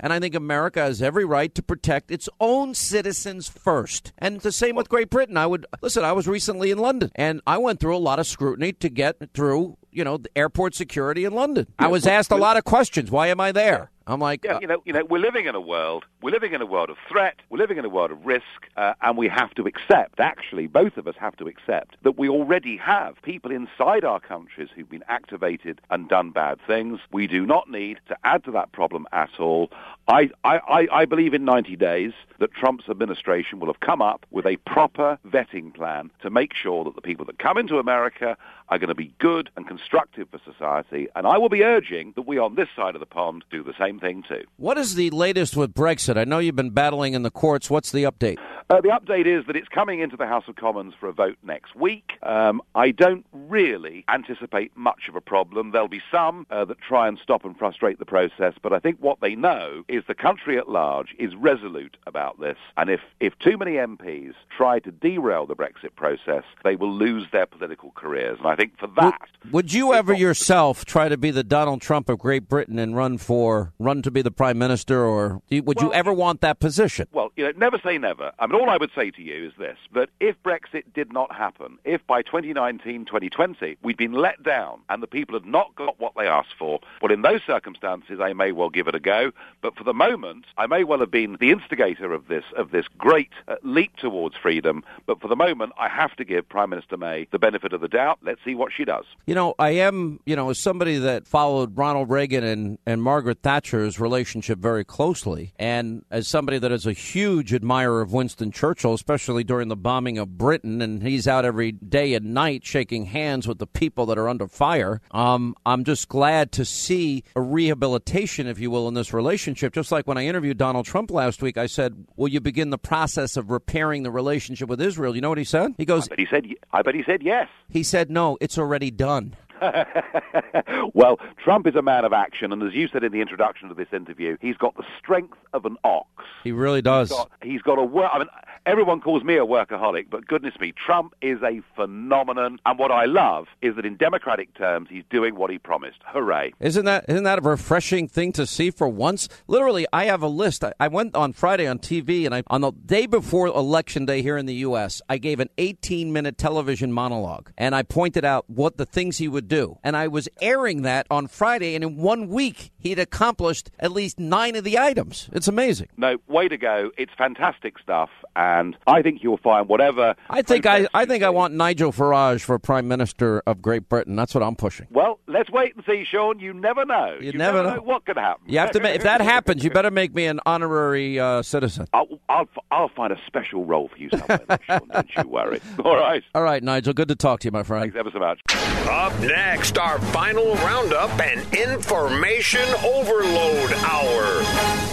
And I think America has every right to protect its own citizens first. And the same with Great Britain. I was recently in London, and I went through a lot of scrutiny to get through, the airport security in London. I was asked a lot of questions. Why am I there? I'm like, we're living in a world of threat. We're living in a world of risk, and we have to accept. Actually, both of us have to accept that we already have people inside our countries who've been activated and done bad things. We do not need to add to that problem at all. I believe in 90 days that Trump's administration will have come up with a proper vetting plan to make sure that the people that come into America are going to be good and constructive for society. And I will be urging that we on this side of the pond do the same thing too. What is the latest with Brexit? I know you've been battling in the courts. What's the update? The update is that it's coming into the House of Commons for a vote next week. I don't really anticipate much of a problem. There'll be some that try and stop and frustrate the process, but I think what they know is the country at large is resolute about this, and if too many MPs try to derail the Brexit process, they will lose their political careers. And I think for that... Would you ever yourself try to be the Donald Trump of Great Britain and run to be the Prime Minister, or would you ever want that position? Well, never say never. I mean, all I would say to you is this, that if Brexit did not happen, if by 2019, 2020, we'd been let down and the people had not got what they asked for, well, in those circumstances, I may well give it a go. But for the moment, I may well have been the instigator of this great leap towards freedom. But for the moment, I have to give Prime Minister May the benefit of the doubt. Let's see what she does. I am, as somebody that followed Ronald Reagan and Margaret Thatcher's relationship very closely, and as somebody that is a huge admirer of Winston Churchill, especially during the bombing of Britain, and he's out every day and night shaking hands with the people that are under fire, I'm just glad to see a rehabilitation, if you will, in this relationship. Just like when I interviewed Donald Trump last week, I said, will you begin the process of repairing the relationship with Israel? You know what he said? He goes, I bet he said yes. He said, no, it's already done. Well, Trump is a man of action, and as you said in the introduction to this interview, he's got the strength of an ox. He really does. He's got a work. I mean, everyone calls me a workaholic, but goodness me, Trump is a phenomenon. And what I love is that in democratic terms, he's doing what he promised. Hooray! Isn't that a refreshing thing to see for once? Literally, I have a list. I went on Friday on TV, and on the day before Election Day here in the U.S., I gave an 18-minute television monologue, and I pointed out what the things he would do. And I was airing that on Friday, and in 1 week, he'd accomplished at least 9 of the items. It's amazing. No, way to go. It's fantastic stuff, and I think you'll find whatever... I think I want Nigel Farage for Prime Minister of Great Britain. That's what I'm pushing. Well, let's wait and see, Sean. You never know. You never know what could happen. You have to. If that happens, you better make me an honorary citizen. I'll find a special role for you somewhere, Sean. Don't you worry. All right. All right, Nigel. Good to talk to you, my friend. Thanks ever so much. Up next, our final roundup and information overload hour.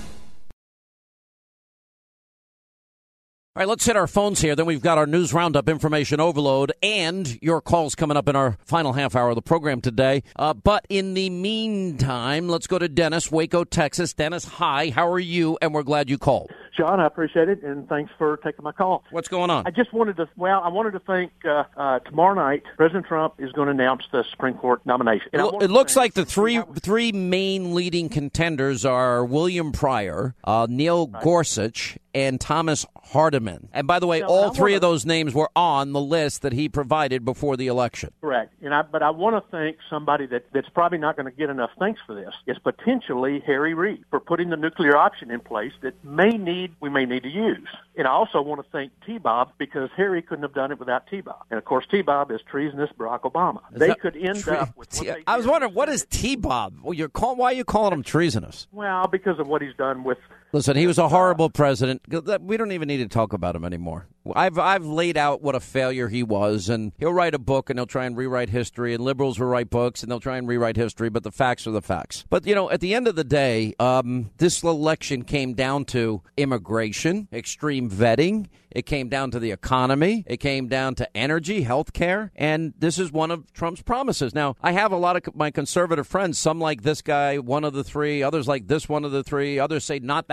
All right, let's hit our phones here. Then we've got our news roundup, information overload, and your calls coming up in our final half hour of the program today. But in the meantime, let's go to Dennis, Waco, Texas. Dennis, hi. How are you? And we're glad you called. John, I appreciate it, and thanks for taking my call. What's going on? I just wanted to, I wanted to think tomorrow night, President Trump is going to announce the Supreme Court nomination. Well, it looks like the three main leading contenders are William Pryor, Neil Gorsuch, and Thomas Hardiman. And by the way, all three of those names were on the list that he provided before the election. Correct. But I want to thank somebody that's probably not going to get enough thanks for this, is potentially Harry Reid for putting the nuclear option in place that we may need to use. And I also want to thank T-Bob, because Harry couldn't have done it without T-Bob. And of course, T-Bob is treasonous Barack Obama. They could end up with what they I was wondering, what is T-Bob? Why are you calling him treasonous? Well, because of what he's done with... Listen, he was a horrible president. We don't even need to talk about him anymore. I've laid out what a failure he was, and he'll write a book and he'll try and rewrite history, and liberals will write books and they'll try and rewrite history, but the facts are the facts. But, at the end of the day, this election came down to immigration, extreme vetting. It came down to the economy. It came down to energy, health care. And this is one of Trump's promises. Now, I have a lot of my conservative friends. Some like this guy, one of the three. Others like this one of the three. Others say not that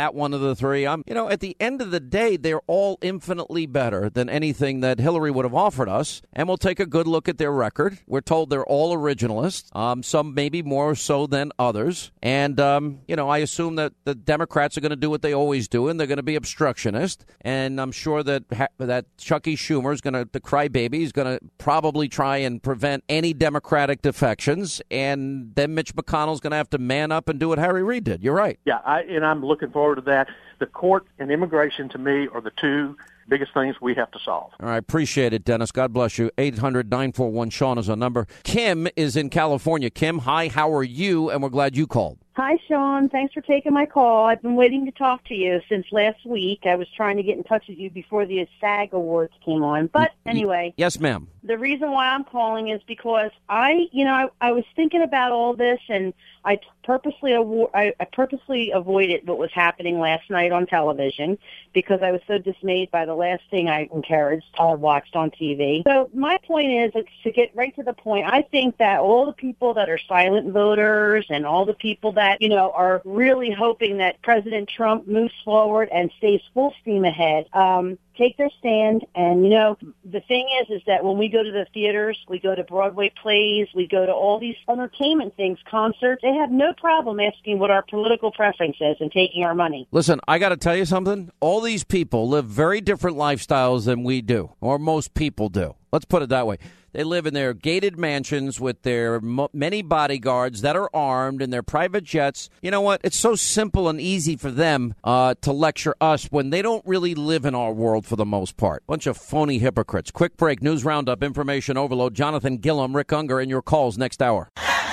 got one of the three. At the end of the day, they're all infinitely better than anything that Hillary would have offered us. And we'll take a good look at their record. We're told they're all originalists, some maybe more so than others. And, I assume that the Democrats are going to do what they always do, and they're going to be obstructionist. And I'm sure that Chucky Schumer is the crybaby, is going to probably try and prevent any Democratic defections. And then Mitch McConnell's going to have to man up and do what Harry Reid did. You're right. Yeah, I'm looking forward to that. The court and immigration, to me, are the two biggest things we have to solve. All right, appreciate it, Dennis. God bless you. 800-941-SEAN is our number. Kim is in California. Kim, hi, how are you? And we're glad you called. Hi, Sean. Thanks for taking my call. I've been waiting to talk to you since last week. I was trying to get in touch with you before the SAG Awards came on. But anyway. Yes, ma'am. The reason why I'm calling is because I was thinking about all this, and I purposely avoided what was happening last night on television because I was so dismayed by the last thing I watched on TV. So my point is, to get right to the point, I think that all the people that are silent voters and all the people that, are really hoping that President Trump moves forward and stays full steam ahead, take their stand. And, the thing is that when we go to the theaters, we go to Broadway plays, we go to all these entertainment things, concerts, they have no problem asking what our political preference is and taking our money. Listen, I got to tell you something. All these people live very different lifestyles than we do, or most people do. Let's put it that way. They live in their gated mansions with their many bodyguards that are armed and their private jets. You know what? It's so simple and easy for them to lecture us when they don't really live in our world for the most part. Bunch of phony hypocrites. Quick break, news roundup, information overload. Jonathan Gillum, Rick Unger, and your calls next hour.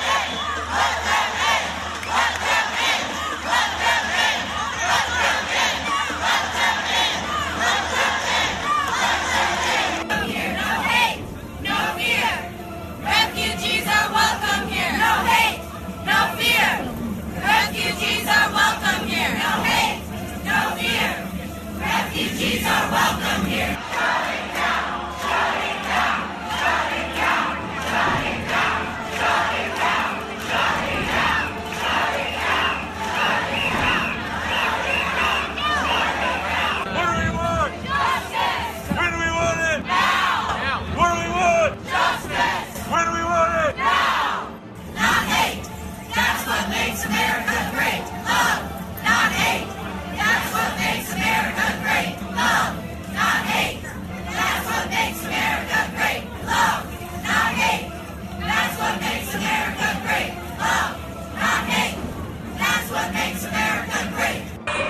Refugees are welcome here. Shut it down, shut it down, shut it down, shut it down, shut it down, shut it down, shut it down, shut it down, shut it down, shut it down. What do we want? Justice. When do we want it? Now. What do we want? Justice. When do we want it? Now. Not hate. That's what makes America great. Love, not hate. That's what makes America great. Love, not hate. That's what makes America great. Love, not hate. That's what makes America great. Love, not hate. That's what makes America great.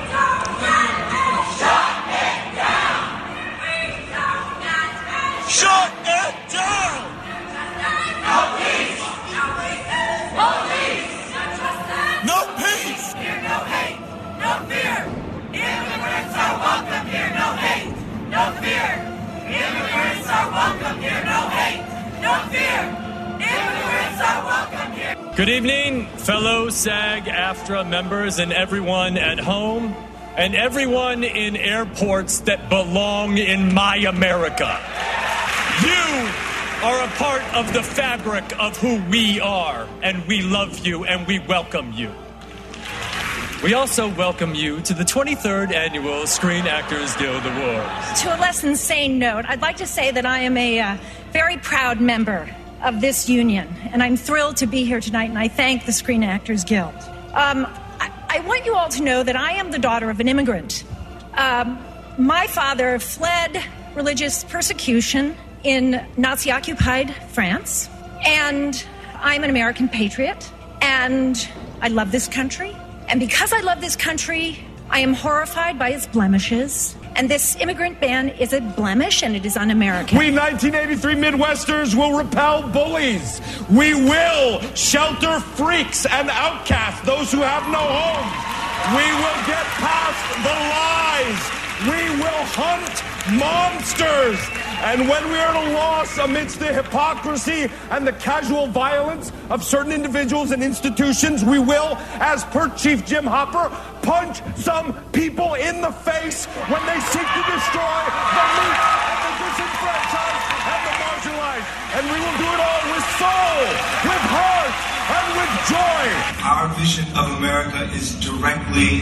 Shut it down! No peace! No peace! No peace! Here, no hate, no fear. Immigrants are welcome here, no hate, no fear. Immigrants are welcome here, no hate, no fear. Immigrants are welcome here. Good evening, fellow SAG-AFTRA members and everyone at home and everyone in airports that belong in my America. You are a part of the fabric of who we are, and we love you and we welcome you. We also welcome you to the 23rd Annual Screen Actors Guild Awards. To a less insane note, I'd like to say that I am a very proud member of this union, and I'm thrilled to be here tonight, and I thank the Screen Actors Guild. I want you all to know that I am the daughter of an immigrant. My father fled religious persecution in Nazi-occupied France, and I'm an American patriot, and I love this country. And because I love this country, I am horrified by its blemishes. And this immigrant ban is a blemish, and it is un-American. We 1983 Midwesterners will repel bullies. We will shelter freaks and outcasts, those who have no home. We will get past the lies. We will hunt monsters. And when we are at a loss amidst the hypocrisy and the casual violence of certain individuals and institutions, we will, as per Chief Jim Hopper, punch some people in the face when they seek to destroy the weak and the disenfranchised and the marginalized. And we will do it all with soul, with heart, and with joy. Our vision of America is directly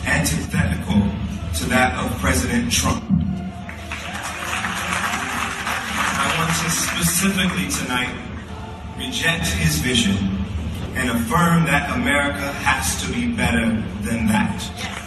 antithetical to that of President Trump. I want to specifically tonight reject his vision and affirm that America has to be better than that.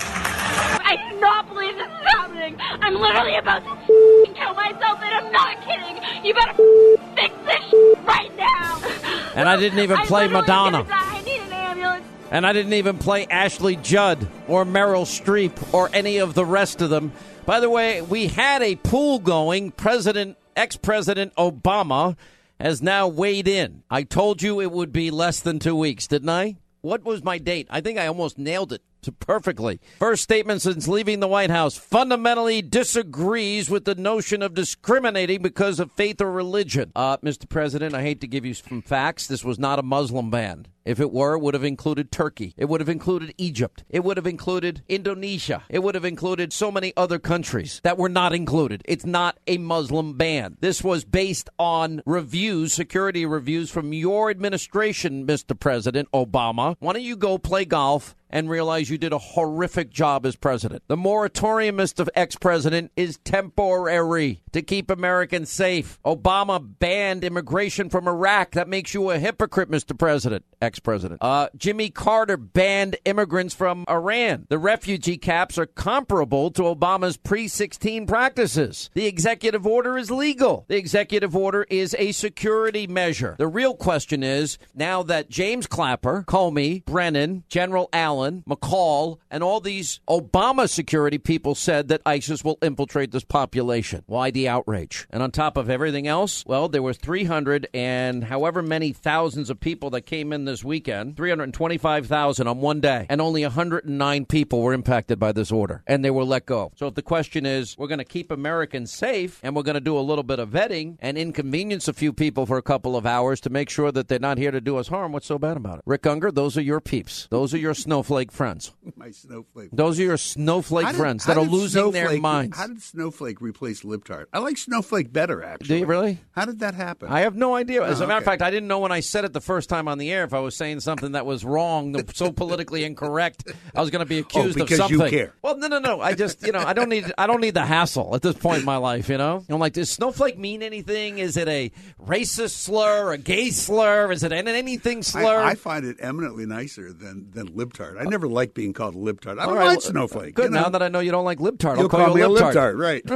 I do not believe this is happening. I'm literally about to kill myself, and I'm not kidding. You better fix this right now. And I didn't even play Madonna. I need an ambulance. And I didn't even play Ashley Judd or Meryl Streep or any of the rest of them. By the way, we had a pool going. Ex-President Obama has now weighed in. I told you it would be less than 2 weeks, didn't I? What was my date? I think I almost nailed it perfectly. First statement since leaving the White House: fundamentally disagrees with the notion of discriminating because of faith or religion. Mr. President, I hate to give you some facts. This was not a Muslim ban. If it were, it would have included Turkey. It would have included Egypt. It would have included Indonesia. It would have included so many other countries that were not included. It's not a Muslim ban. This was based on reviews, security reviews from your administration, Mr. President Obama. Why don't you go play golf and realize you did a horrific job as president? The moratorium, Mr. Ex-President, is temporary to keep Americans safe. Obama banned immigration from Iraq. That makes you a hypocrite, Mr. President, ex-president. Jimmy Carter banned immigrants from Iran. The refugee caps are comparable to Obama's pre-16 practices. The executive order is legal. The executive order is a security measure. The real question is, now that James Clapper, Comey, Brennan, General Allen, McCall, and all these Obama security people said that ISIS will infiltrate this population. Why the outrage? And on top of everything else, well, there was 300 and however many thousands of people that came in this weekend, 325,000 on one day, and only 109 people were impacted by this order, and they were let go. So if the question is, we're going to keep Americans safe, and we're going to do a little bit of vetting and inconvenience a few people for a couple of hours to make sure that they're not here to do us harm, what's so bad about it? Rick Unger, those are your peeps. Those are your snowflake friends. My snowflake. Those are your snowflake friends that are losing their minds. How did Snowflake replace Libtard? I like Snowflake better, actually. Do you really? How did that happen? I have no idea. As a matter of fact, I didn't know when I said it the first time on the air if I was saying something that was wrong, so politically incorrect, I was going to be accused of something. Because you care. Well, no. I just, I don't need the hassle at this point in my life, I'm like, does snowflake mean anything? Is it a racist slur, a gay slur? Is it anything slur? I find it eminently nicer than Libtard. I never like being called a Libtard. I don't mind Snowflake. Good. Now that I know you don't like Libtard, You'll I'll call you a Libtard.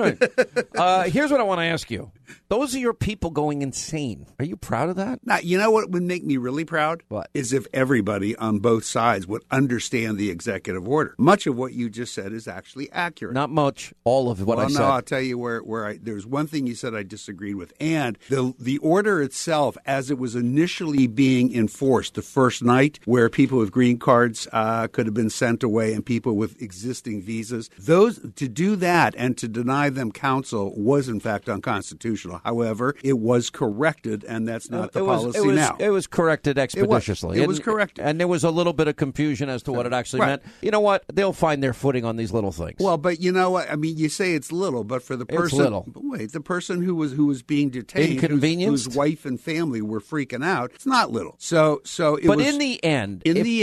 Right. Here's what I want to ask you. Those are your people going insane. Are you proud of that? Now, you know what would make me really proud? What? Is if everybody on both sides would understand the executive order. Much of what you just said is actually accurate. Not much. All of what I said. No, I'll tell you where there's one thing you said I disagreed with. And the order itself, as it was initially being enforced the first night, where people with green cards could have been sent away and people with existing visas, to do that and to deny them counsel was in fact unconstitutional. However, it was corrected, and that's not the policy now. It was corrected expeditiously. It was corrected. And there was a little bit of confusion as to what it actually meant. You know what? They'll find their footing on these little things. Well, but you know what? I mean, you say it's little, but for the person, it's little. Wait, the person who was being detained, whose wife and family were freaking out, it's not little. So it but was, in the end,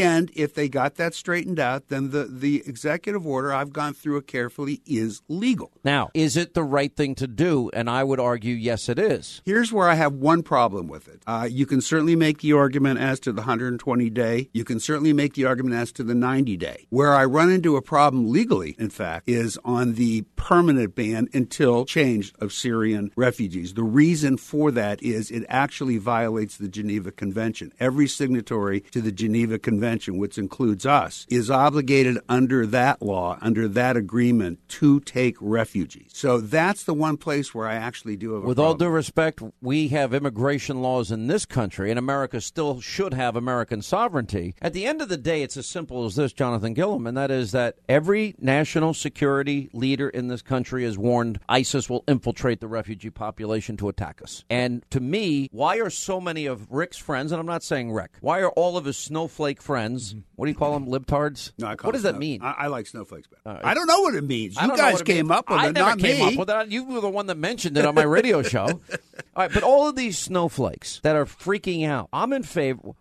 if they got that straightened out, then the executive order, I've gone through it carefully, is legal. Now, is it the right thing to do? And I would argue, yes, it is. Here's where I have one problem with it. You can certainly make the argument as to the 120-day. You can certainly make the argument as to the 90-day. Where I run into a problem legally, in fact, is on the permanent ban until change of Syrian refugees. The reason for that is it actually violates the Geneva Convention. Every signatory to the Geneva Convention, which includes us, is obligated under that law, under that agreement, to take refugees. So that's the one place where I actually do have a With problem. all due respect, we have immigration laws in this country, and America still should have American sovereignty. At the end of the day, it's as simple as this, Jonathan Gilliam, and that is that every national security leader in this country has warned ISIS will infiltrate the refugee population to attack us. And to me, why are so many of Rick's friends, and I'm not saying Rick, why are all of his snowflake friends, what do you call them, libtards? No, what does that mean? I like snowflakes better. I don't know what it means. You guys came up with it, not me. I never came up with it. You were the one that mentioned it on my radio show. All right, but all of these snowflakes that are freaking out, I'm in favor.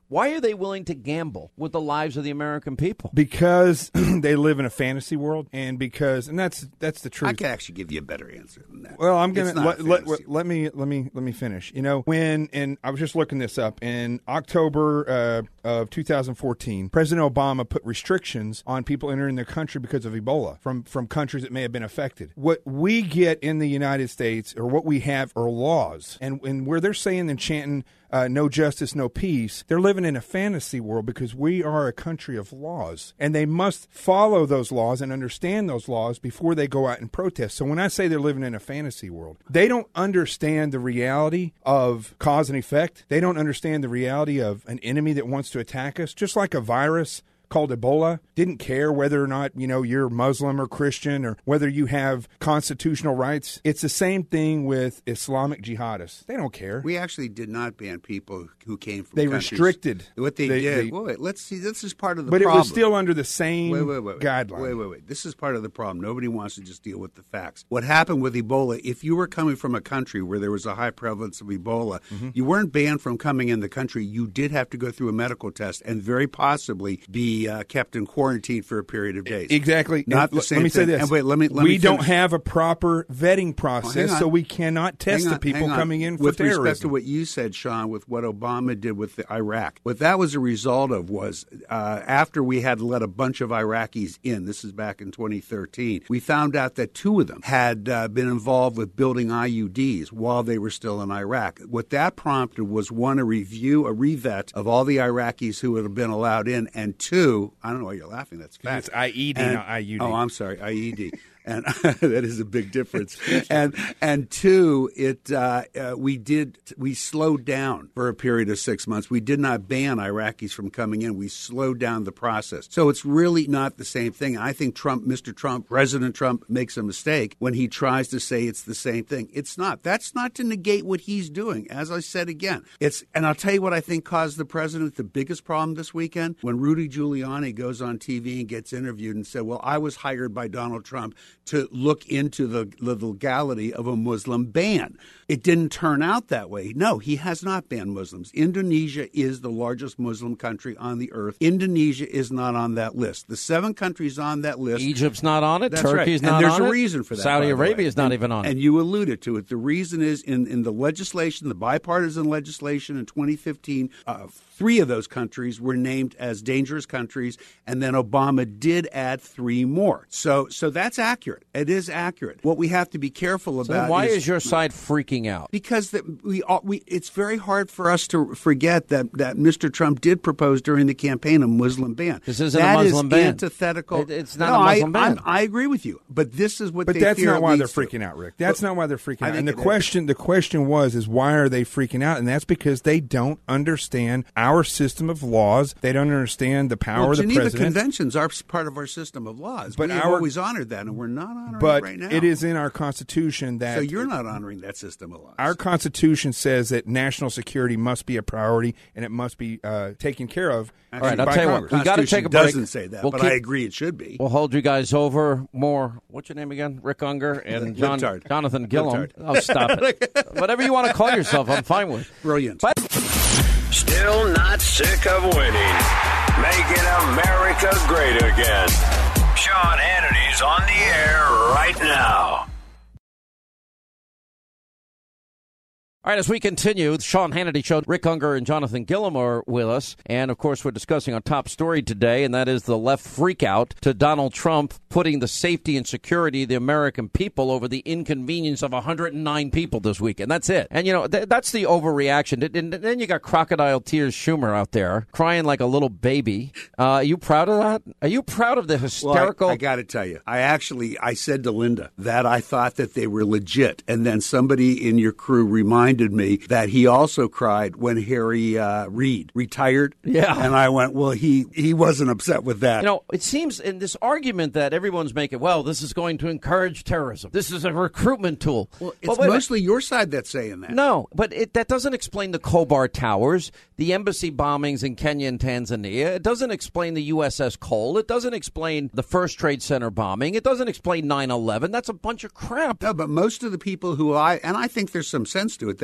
Why are they willing to gamble with the lives of the American people? Because they live in a fantasy world, and that's the truth. I can actually give you a better answer than that. Well, I'm going to let me finish. I was just looking this up in October of 2014. President Obama put restrictions on people entering the country because of Ebola from countries that may have been affected. What we get in the United States, or what we have, are laws, and where they're saying and chanting no justice, no peace, they're living in a fantasy world because we are a country of laws, and they must follow those laws and understand those laws before they go out and protest. So when I say they're living in a fantasy world, they don't understand the reality of cause and effect. They don't understand the reality of an enemy that wants to attack us, just like a virus called Ebola didn't care whether or not, you're Muslim or Christian or whether you have constitutional rights. It's the same thing with Islamic jihadists. They don't care. We actually did not ban people who came from countries. Restricted. What they did. Wait, let's see. This is part of the problem. But it was still under the same guideline. Wait. This is part of the problem. Nobody wants to just deal with the facts. What happened with Ebola, if you were coming from a country where there was a high prevalence of Ebola, you weren't banned from coming in the country. You did have to go through a medical test and very possibly be kept in quarantine for a period of days. Exactly. Not the same Let me thing. say this. And wait, let me we finish. don't have a proper vetting process, so we cannot test the people coming in for terrorism. With respect to what you said, Sean, with what Obama did with Iraq, what that was a result of was after we had let a bunch of Iraqis in, this is back in 2013, we found out that 2 of them had been involved with building IUDs while they were still in Iraq. What that prompted was, 1, a revet of all the Iraqis who had been allowed in, and 2, I don't know why you're laughing. That's fact. It's IED, not IUD. Oh, I'm sorry, IED. And that is a big difference. And 2, we slowed down for a period of 6 months. We did not ban Iraqis from coming in. We slowed down the process. So it's really not the same thing. I think President Trump makes a mistake when he tries to say it's the same thing. It's not. That's not to negate what he's doing. As I said again, and I'll tell you what I think caused the president the biggest problem this weekend, when Rudy Giuliani goes on TV and gets interviewed and said, well, I was hired by Donald Trump to look into the legality of a Muslim ban. It didn't turn out that way. No, he has not banned Muslims. Indonesia is the largest Muslim country on the earth. Indonesia is not on that list. The 7 countries on that list. Egypt's not on it. That's Turkey's right. not on it. And there's a reason for that. Saudi Arabia is not even on it. And you alluded to it. The reason is in the legislation, the bipartisan legislation in 2015, 3 of those countries were named as dangerous countries, and then Obama did add 3 more. So that's accurate. It is accurate. What we have to be careful about why is your side freaking out? Because it's very hard for us to forget that Mr. Trump did propose during the campaign a Muslim ban. This isn't a Muslim ban. That is antithetical. It's not a Muslim ban. I agree with you, but this is what they fear. But that's not why they're freaking out, Rick. That's not why they're freaking out. And the question was why are they freaking out? And that's because they don't understand our system of laws. They don't understand the power of the president. Geneva Conventions are part of our system of laws. But we have always honored that, and we're not honoring it right now. But it is in our Constitution that... So you're not honoring that system of laws. Our Constitution says that national security must be a priority, and it must be taken care of. All right, I'll tell you what. We got to take a break. Doesn't say that, but I agree it should be. We'll hold you guys over more. What's your name again? Rick Unger and Jonathan Gillum. Oh, stop it. Whatever you want to call yourself, I'm fine with. Brilliant. But still not sick of winning. Making America great again. Sean Hannity's on the air right now. All right, as we continue, the Sean Hannity Show, Rick Unger and Jonathan Gillum are with us. And, of course, we're discussing our top story today, and that is the left freakout to Donald Trump putting the safety and security of the American people over the inconvenience of 109 people this weekend. That's it. And, that's the overreaction. And then you got Crocodile Tears Schumer out there crying like a little baby. Are you proud of that? Are you proud of the hysterical... Well, I got to tell you, I said to Linda that I thought that they were legit. And then somebody in your crew reminded me that he also cried when Harry Reid retired. Yeah. And I went, well, he wasn't upset with that. It seems in this argument that everyone's making, well, this is going to encourage terrorism. This is a recruitment tool. Well, it's mostly your side that's saying that. No, but that doesn't explain the Khobar Towers, the embassy bombings in Kenya and Tanzania. It doesn't explain the USS Cole. It doesn't explain the First Trade Center bombing. It doesn't explain 9/11. That's a bunch of crap. No, but most of the people I think there's some sense to it, that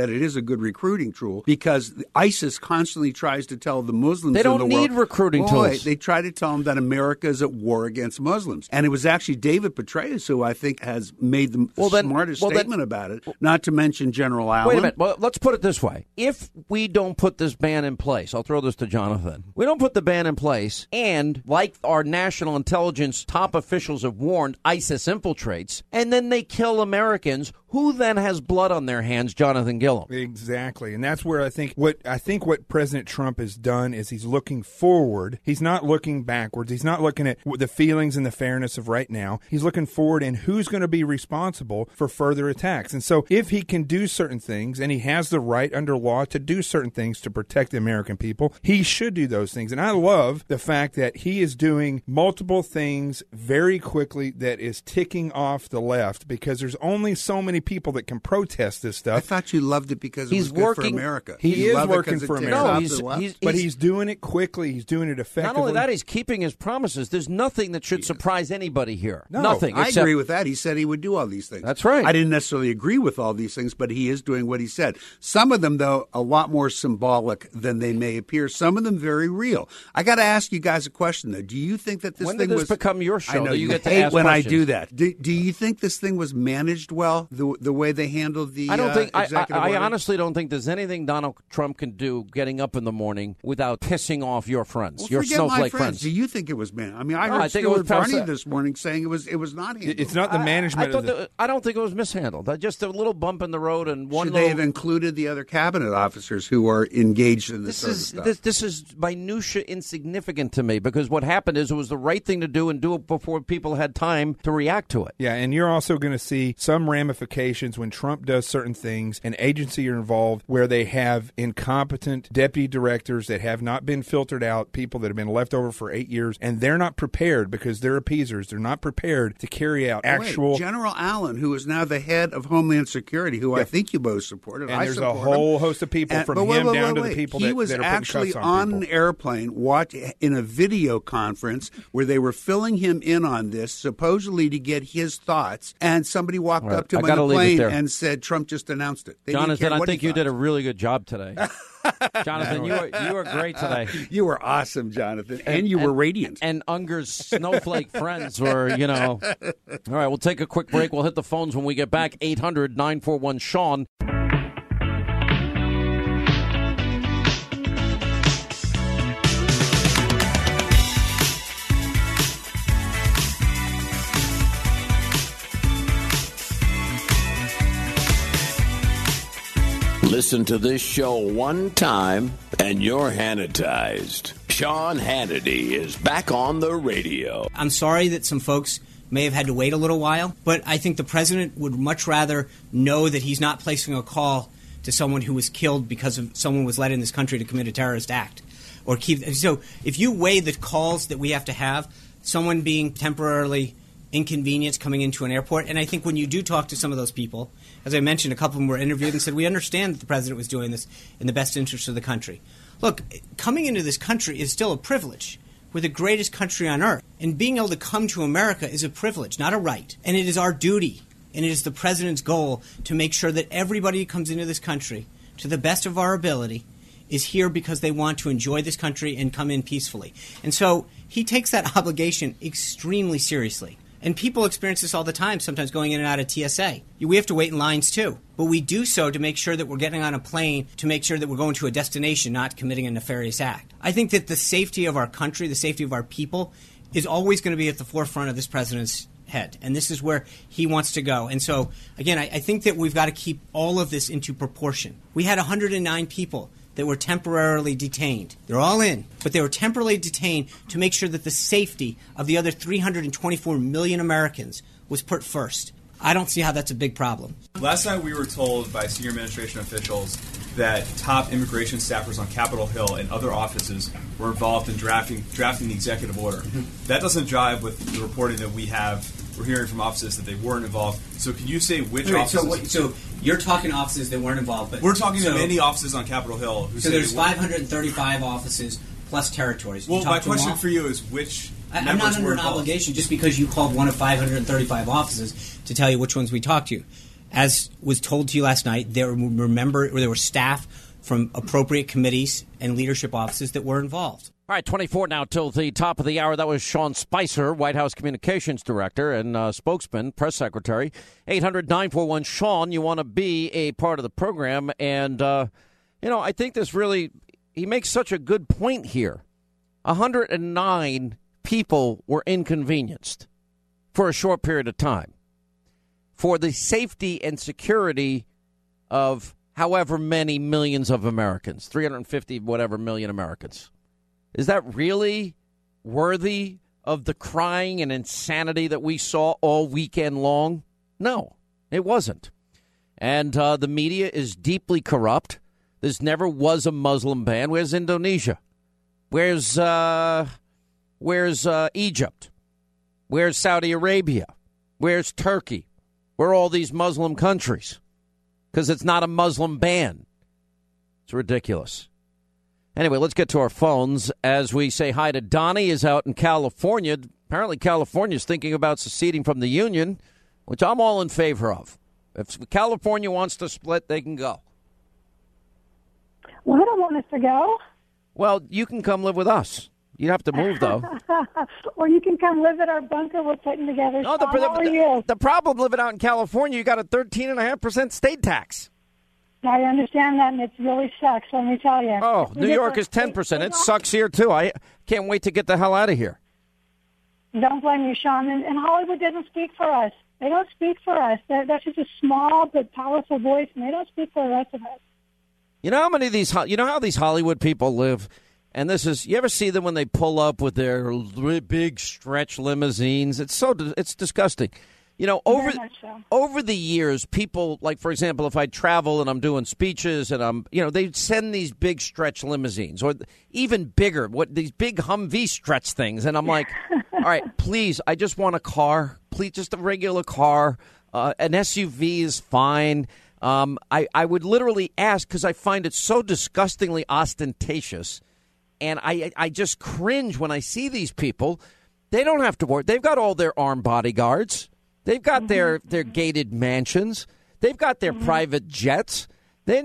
that it is a good recruiting tool because ISIS constantly tries to tell the Muslims They don't in the world, need recruiting tools. They try to tell them that America is at war against Muslims. And it was actually David Petraeus who I think has made the smartest statement about it, not to mention General Allen. Wait a minute. Well, let's put it this way. If we don't put this ban in place, I'll throw this to Jonathan. We don't put the ban in place, and like our national intelligence top officials have warned, ISIS infiltrates, and then they kill Americans, who then has blood on their hands? Jonathan Gillum. Exactly. And that's where I think what President Trump has done is he's looking forward. He's not looking backwards. He's not looking at the feelings and the fairness of right now. He's looking forward and who's going to be responsible for further attacks. And so if he can do certain things, and he has the right under law to do certain things to protect the American people, he should do those things. And I love the fact that he is doing multiple things very quickly that is ticking off the left, because there's only so many people that can protest this stuff. I thought you loved it because it was good for America. He is working for America. But he's doing it quickly. He's doing it effectively. Not only that, he's keeping his promises. There's nothing that should surprise anybody here. No, nothing. I agree with that. He said he would do all these things. That's right. I didn't necessarily agree with all these things, but he is doing what he said. Some of them, though, a lot more symbolic than they may appear. Some of them very real. I got to ask you guys a question, though. Do you think that this when thing did this was become your show? I know you get to hate ask when questions. I do that. Do you think this thing was managed well? The way they handled the I don't think. executive I order? honestly don't think there's anything Donald Trump can do getting up in the morning without pissing off your friends, Well, your forget snowflake my friends. Do you think it was managed? I mean, I No, heard I think it was Stuart Varney past- this morning saying it was not handled. It's not the management. I don't think it was mishandled. Just a little bump in the road and one. Should they have included the other cabinet officers who are engaged in this sort of stuff? This is minutia insignificant to me, because what happened is it was the right thing to do and do it before people had time to react to it. Yeah, and you're also going to see some ramifications when Trump does certain things, an agency are involved where they have incompetent deputy directors that have not been filtered out, people that have been left over for 8 years, and they're not prepared because they're appeasers. They're not prepared to carry out actual... Wait, General Allen, who is now the head of Homeland Security, who I think you both supported. And there's a support whole him. host of people from but him down to the people he that was are putting actually cuffs on an people. airplane in a video conference where they were filling him in on this, supposedly to get his thoughts, and somebody walked up to him on the plane and said, Trump just announced it. They didn't Jonathan, care I what think he you thought. did a really good job today. Jonathan, you were great today. You were awesome, Jonathan, and you were radiant. And Unger's snowflake friends were, All right, we'll take a quick break. We'll hit the phones when we get back. 800-941-SEAN. Listen to this show one time and you're Hannitized. Sean Hannity is back on the radio. I'm sorry that some folks may have had to wait a little while, but I think the president would much rather know that he's not placing a call to someone who was killed because of someone was let in this country to commit a terrorist act. So if you weigh the calls that we have to have, someone being temporarily inconvenienced coming into an airport, and I think when you do talk to some of those people, as I mentioned, a couple of them were interviewed and said, we understand that the president was doing this in the best interest of the country. Look, coming into this country is still a privilege. We're the greatest country on earth. And being able to come to America is a privilege, not a right. And it is our duty, and it is the president's goal to make sure that everybody who comes into this country, to the best of our ability, is here because they want to enjoy this country and come in peacefully. And so he takes that obligation extremely seriously. And people experience this all the time, sometimes going in and out of TSA. We have to wait in lines, too. But we do so to make sure that we're getting on a plane, to make sure that we're going to a destination, not committing a nefarious act. I think that the safety of our country, the safety of our people, is always going to be at the forefront of this president's head. And this is where he wants to go. And so, again, I think that we've got to keep all of this into proportion. We had 109 people that were temporarily detained. They're all in, but they were temporarily detained to make sure that the safety of the other 324 million Americans was put first. I don't see how that's a big problem. Last night we were told by senior administration officials that top immigration staffers on Capitol Hill and other offices were involved in drafting the executive order. That doesn't jive with the reporting that we're hearing from offices that they weren't involved. So can you say which offices? So you're talking offices that weren't involved, but we're talking to many offices on Capitol Hill. So there's 535 offices plus territories. Well, my question for you is which I'm not under an obligation just because you called one of 535 offices to tell you which ones we talked to. as was told to you last night, there were staff from appropriate committees and leadership offices that were involved. All right, 24 now till the top of the hour. That was Sean Spicer, White House Communications Director and spokesman, press secretary. 800-941-SEAN. You want to be a part of the program. And, I think this really, he makes such a good point here. 109 people were inconvenienced for a short period of time for the safety and security of however many millions of Americans, 350 whatever million Americans. Is that really worthy of the crying and insanity that we saw all weekend long? No, it wasn't. And the media is deeply corrupt. There never was a Muslim ban. Where's Indonesia? Where's Egypt? Where's Saudi Arabia? Where's Turkey? Where are all these Muslim countries? Because it's not a Muslim ban. It's ridiculous. Anyway, let's get to our phones as we say hi to Donnie is out in California. Apparently California is thinking about seceding from the Union, which I'm all in favor of. If California wants to split, they can go. Well, I don't want us to go. Well, you can come live with us. You'd have to move, though. Or you can come live at our bunker we're putting together. No, the problem living out in California, you got a 13.5% state tax. I understand that, and it really sucks, let me tell you. Oh, New York is 10%. It sucks here, too. I can't wait to get the hell out of here. Don't blame you, Sean. And Hollywood doesn't speak for us. They don't speak for us. That's just a small but powerful voice, and they don't speak for the rest of us. You know how many of these, how these Hollywood people live? And you ever see them when they pull up with their big stretch limousines? It's disgusting. Over the years, people, like, for example, if I travel and I'm doing speeches and they send these big stretch limousines or even bigger, these big Humvee stretch things. And I'm like, all right, please, I just want a car. Please, just a regular car. An SUV is fine. I would literally ask because I find it so disgustingly ostentatious. And I just cringe when I see these people. They don't have to worry. They've got all their armed bodyguards. They've got their gated mansions. They've got their private jets. They're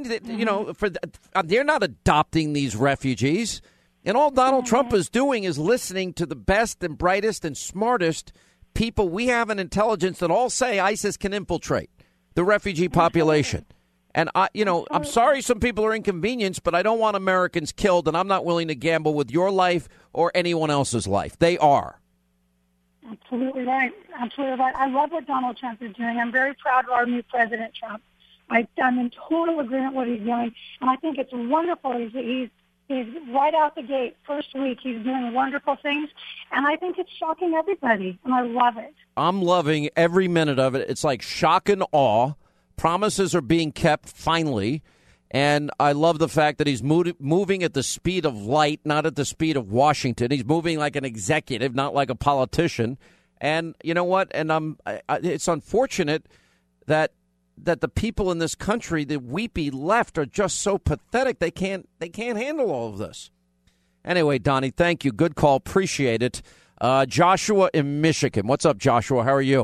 not adopting these refugees. And all Donald Trump is doing is listening to the best and brightest and smartest people we have in intelligence that all say ISIS can infiltrate the refugee population. And, I'm sorry some people are inconvenienced, but I don't want Americans killed, and I'm not willing to gamble with your life or anyone else's life. They are. Absolutely right. Absolutely right. I love what Donald Trump is doing. I'm very proud of our new President Trump. I'm in total agreement with what he's doing, and I think it's wonderful. He's right out the gate, first week, he's doing wonderful things, and I think it's shocking everybody, and I love it. I'm loving every minute of it. It's like shock and awe. Promises are being kept, finally, and I love the fact that he's moving at the speed of light, not at the speed of Washington. He's moving like an executive, not like a politician. And you know what? And it's unfortunate that the people in this country, the weepy left, are just so pathetic. They can't handle all of this. Anyway, Donnie, thank you. Good call. Appreciate it. Joshua in Michigan. What's up, Joshua? How are you?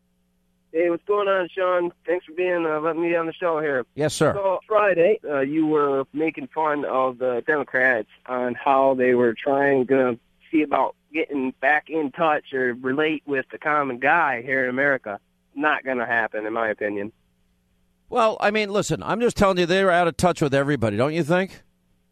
Hey, what's going on, Sean? Thanks for letting me on the show here. Yes, sir. So Friday, you were making fun of the Democrats on how they were trying to see about getting back in touch or relate with the common guy here in America. Not going to happen, in my opinion. Well, I mean, listen, I'm just telling you they're out of touch with everybody, don't you think?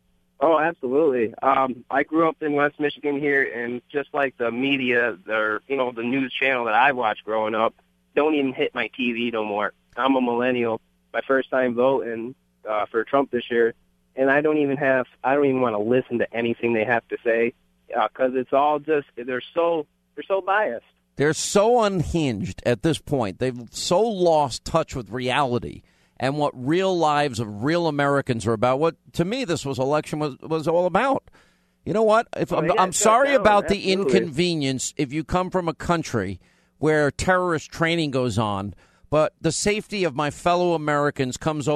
Oh, absolutely. I grew up in West Michigan here, and just like the media, the news channel that I watched growing up, don't even hit my TV no more. I'm a millennial. My first time voting for Trump this year, and I don't even want to listen to anything they have to say because it's all just they're so biased. They're so unhinged at this point. They've so lost touch with reality and what real lives of real Americans are about. What to me this election was all about. You know what? I'm sorry about the inconvenience if you come from a country where terrorist training goes on, but the safety of my fellow Americans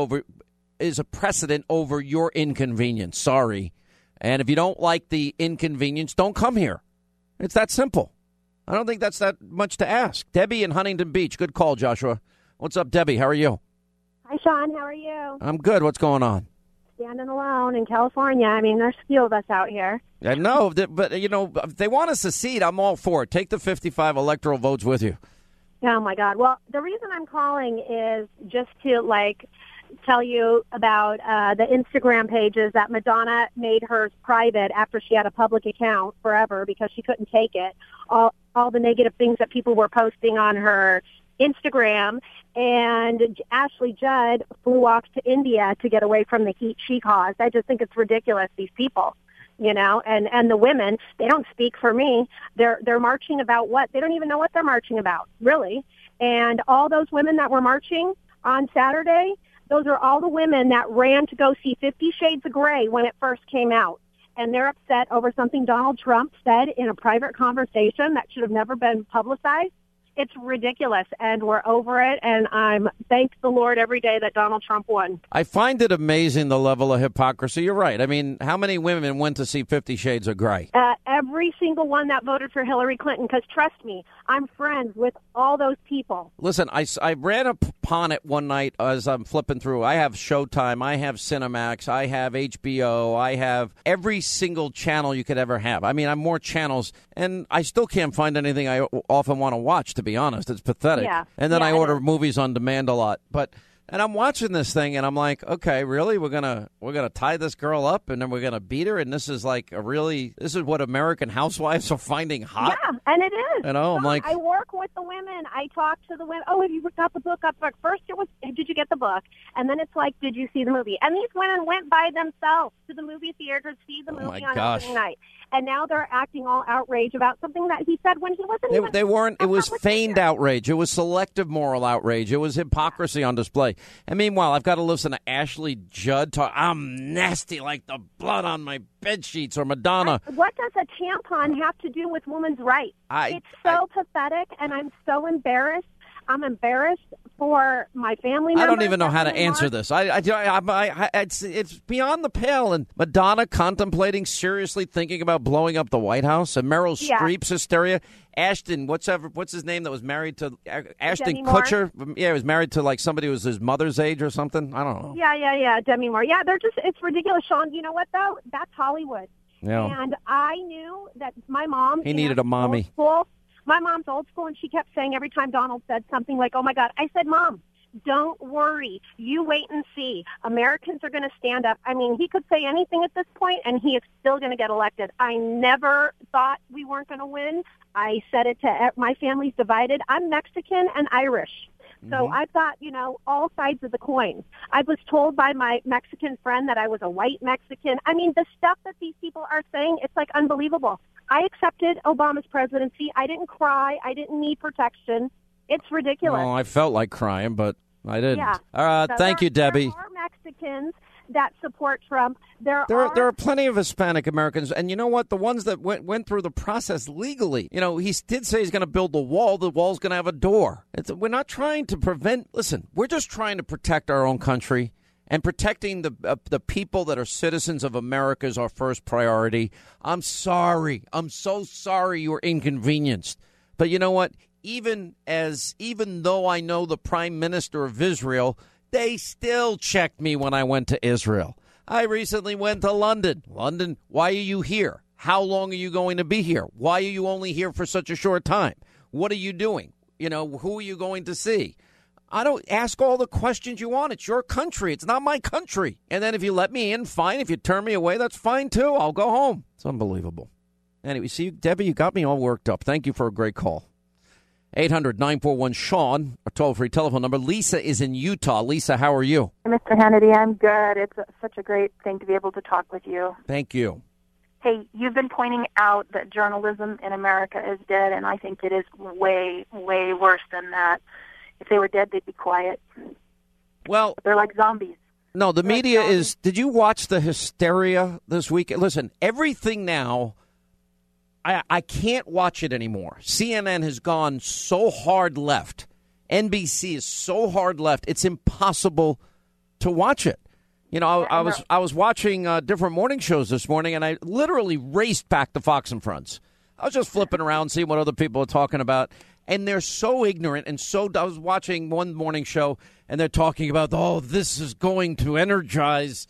is a precedent over your inconvenience. Sorry. And if you don't like the inconvenience, don't come here. It's that simple. I don't think that's that much to ask. Debbie in Huntington Beach. Good call, Joshua. What's up, Debbie? How are you? Hi, Sean. How are you? I'm good. What's going on? Standing alone in California. I mean, there's a few of us out here. I know, but, you know, if they want to secede, I'm all for it. Take the 55 electoral votes with you. Oh, my God. Well, the reason I'm calling is just to, tell you about the Instagram pages that Madonna made hers private after she had a public account forever because she couldn't take it. All the negative things that people were posting on her Instagram. And Ashley Judd flew off to India to get away from the heat she caused. I just think it's ridiculous, these people. You know, and the women, they don't speak for me. They're marching about what? They don't even know what they're marching about, really. And all those women that were marching on Saturday, those are all the women that ran to go see 50 Shades of Grey when it first came out. And they're upset over something Donald Trump said in a private conversation that should have never been publicized. It's ridiculous, and we're over it, and I'm thank the Lord every day that Donald Trump won. I find it amazing, the level of hypocrisy. You're right. I mean, how many women went to see 50 Shades of Grey? Every single one that voted for Hillary Clinton, because trust me, I'm friends with all those people. Listen, I ran upon it one night as I'm flipping through. I have Showtime, I have Cinemax, I have HBO, I have every single channel you could ever have. I mean, I'm more channels, and I still can't find anything I often want to watch, to be honest. It's pathetic. Yeah. And then I order movies on demand a lot. And I'm watching this thing, and I'm like, okay, really? We're gonna tie this girl up, and then we're gonna beat her, and this is this is what American housewives are finding hot? Yeah, and it is. You know, I'm like, I work with the women. I talk to the women. Oh, have you got the book up? Like, first it was, did you get the book? And then it's like, did you see the movie? And these women went by themselves to the movie theater to see the movie on opening night. And now they're acting all outraged about something that he said when he wasn't They weren't. It was feigned outrage. It was selective moral outrage. It was hypocrisy on display. And meanwhile, I've got to listen to Ashley Judd talk. I'm nasty like the blood on my bed sheets, or Madonna. What does a tampon have to do with women's rights? It's so pathetic, and I'm so embarrassed. I'm embarrassed for my family members. I don't even know how to answer this. It's beyond the pale. And Madonna contemplating, seriously thinking about blowing up the White House, and Meryl Streep's hysteria. Ashton, what's his name that was married to Ashton Demi Kutcher? Moore. Yeah, he was married to somebody who was his mother's age or something. I don't know. Yeah, Demi Moore. Yeah, it's ridiculous, Sean. You know what though? That's Hollywood. Yeah. And I knew that my mom. He needed a mommy. My mom's old school, and she kept saying every time Donald said something like, oh, my God. I said, Mom, don't worry. You wait and see. Americans are going to stand up. I mean, he could say anything at this point, and he is still going to get elected. I never thought we weren't going to win. I said it to my family's divided. I'm Mexican and Irish. So I've got, all sides of the coin. I was told by my Mexican friend that I was a white Mexican. I mean, the stuff that these people are saying, it's unbelievable. I accepted Obama's presidency. I didn't cry. I didn't need protection. It's ridiculous. Oh, I felt like crying, but I didn't. Yeah. Thank you, Debbie. There are Mexicans that support Trump. There are plenty of Hispanic Americans, and you know what? The ones that went through the process legally. He did say he's going to build the wall. The wall's going to have a door. We're not trying to prevent. Listen, we're just trying to protect our own country, and protecting the people that are citizens of America is our first priority. I'm sorry. I'm so sorry you were inconvenienced. But you know what? Even though I know the Prime Minister of Israel, they still checked me when I went to Israel. I recently went to London. London, why are you here? How long are you going to be here? Why are you only here for such a short time? What are you doing? Who are you going to see? I don't ask all the questions you want. It's your country. It's not my country. And then if you let me in, fine. If you turn me away, that's fine, too. I'll go home. It's unbelievable. Anyway, see, Debbie, you got me all worked up. Thank you for a great call. 800-941-SEAN, our toll-free telephone number. Lisa is in Utah. Lisa, how are you? Mr. Hannity, I'm good. It's such a great thing to be able to talk with you. Thank you. Hey, you've been pointing out that journalism in America is dead, and I think it is way, way worse than that. If they were dead, they'd be quiet. Well, they're like zombies. No, the media is... Did you watch the hysteria this week? Listen, everything now... I can't watch it anymore. CNN has gone so hard left. NBC is so hard left. It's impossible to watch it. I was watching different morning shows this morning, and I literally raced back to Fox and Friends. I was just flipping around, seeing what other people are talking about. And they're so ignorant and so. I was watching one morning show, and they're talking about, this is going to energize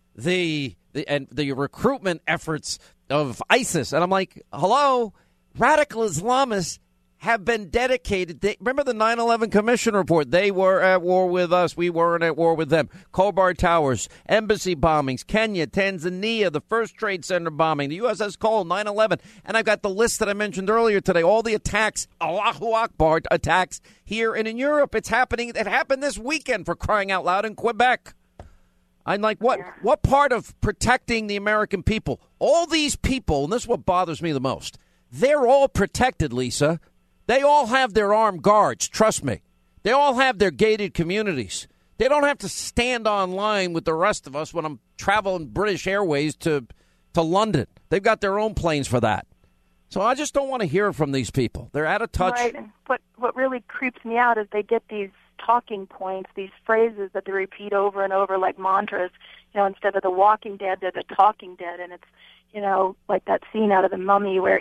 the recruitment efforts of ISIS. And I'm like, hello, radical Islamists have been dedicated. Remember the 9/11 Commission report? They were at war with us. We weren't at war with them. Khobar Towers, embassy bombings, Kenya, Tanzania, the first Trade Center bombing, the USS Cole, 9/11. And I've got the list that I mentioned earlier today, all the attacks, Allahu Akbar attacks here and in Europe. It's happening. It happened this weekend, for crying out loud, in Quebec. I'm like, what part of protecting the American people? All these people, and this is what bothers me the most, they're all protected, Lisa. They all have their armed guards, trust me. They all have their gated communities. They don't have to stand on line with the rest of us when I'm traveling British Airways to London. They've got their own planes for that. So I just don't want to hear from these people. They're out of touch. Right, and what really creeps me out is they get these talking points, these phrases that they repeat over and over like mantras. Instead of the Walking Dead, they're the Talking Dead. And it's, like that scene out of The Mummy where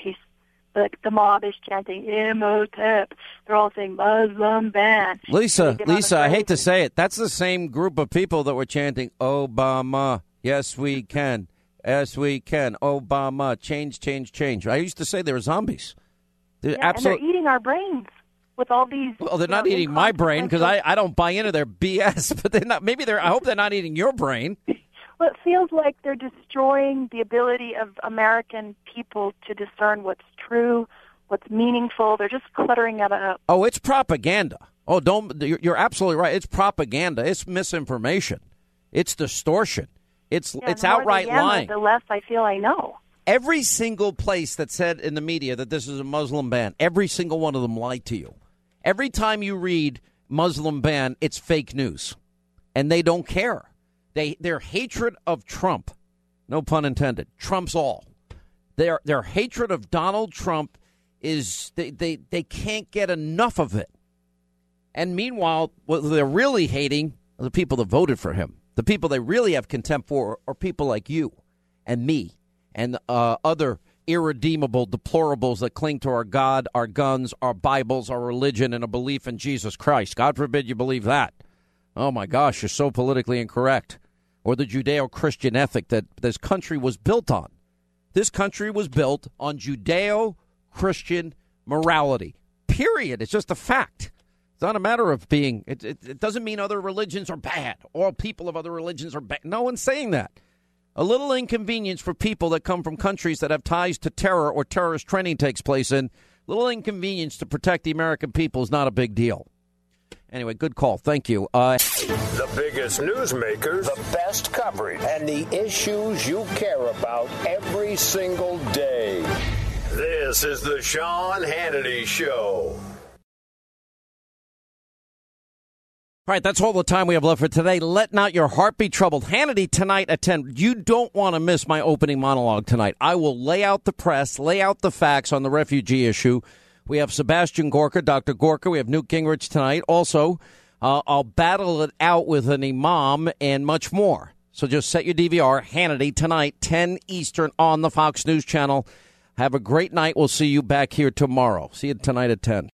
the mob is chanting Imhotep. They're all saying Muslim ban. Lisa, I hate to say it. That's the same group of people that were chanting Obama. Yes, we can. Yes, we can. Obama. Change, change, change. I used to say they were zombies. And they're eating our brains with all these. Well, they're not eating my brain because I don't buy into their BS. But they're not. I hope they're not eating your brain. Well, it feels like they're destroying the ability of American people to discern what's true, what's meaningful. They're just cluttering it up. Oh, it's propaganda. Oh, you're absolutely right. It's propaganda. It's misinformation. It's distortion. It's outright lying. The less I feel I know. Every single place that said in the media that this is a Muslim ban, every single one of them lied to you. Every time you read Muslim ban, it's fake news. And they don't care. Their hatred of Trump, no pun intended, trumps all. Their hatred of Donald Trump is they can't get enough of it. And meanwhile, what they're really hating are the people that voted for him. The people they really have contempt for are people like you and me and other irredeemable deplorables that cling to our God, our guns, our Bibles, our religion, and a belief in Jesus Christ. God forbid you believe that. Oh, my gosh, you're so politically incorrect. Or the Judeo-Christian ethic that this country was built on. This country was built on Judeo-Christian morality, period. It's just a fact. It's not a matter of being, it doesn't mean other religions are bad or people of other religions are bad. No one's saying that. A little inconvenience for people that come from countries that have ties to terror or terrorist training takes place in, little inconvenience to protect the American people is not a big deal. Anyway, good call. Thank you. The biggest newsmakers, the best coverage, and the issues you care about every single day. This is the Sean Hannity Show. All right, that's all the time we have left for today. Let not your heart be troubled. Hannity tonight at 10. You don't want to miss my opening monologue tonight. I will lay out the press, lay out the facts on the refugee issue. We have Sebastian Gorka, Dr. Gorka. We have Newt Gingrich tonight. Also, I'll battle it out with an imam and much more. So just set your DVR. Hannity tonight, 10 Eastern on the Fox News Channel. Have a great night. We'll see you back here tomorrow. See you tonight at 10.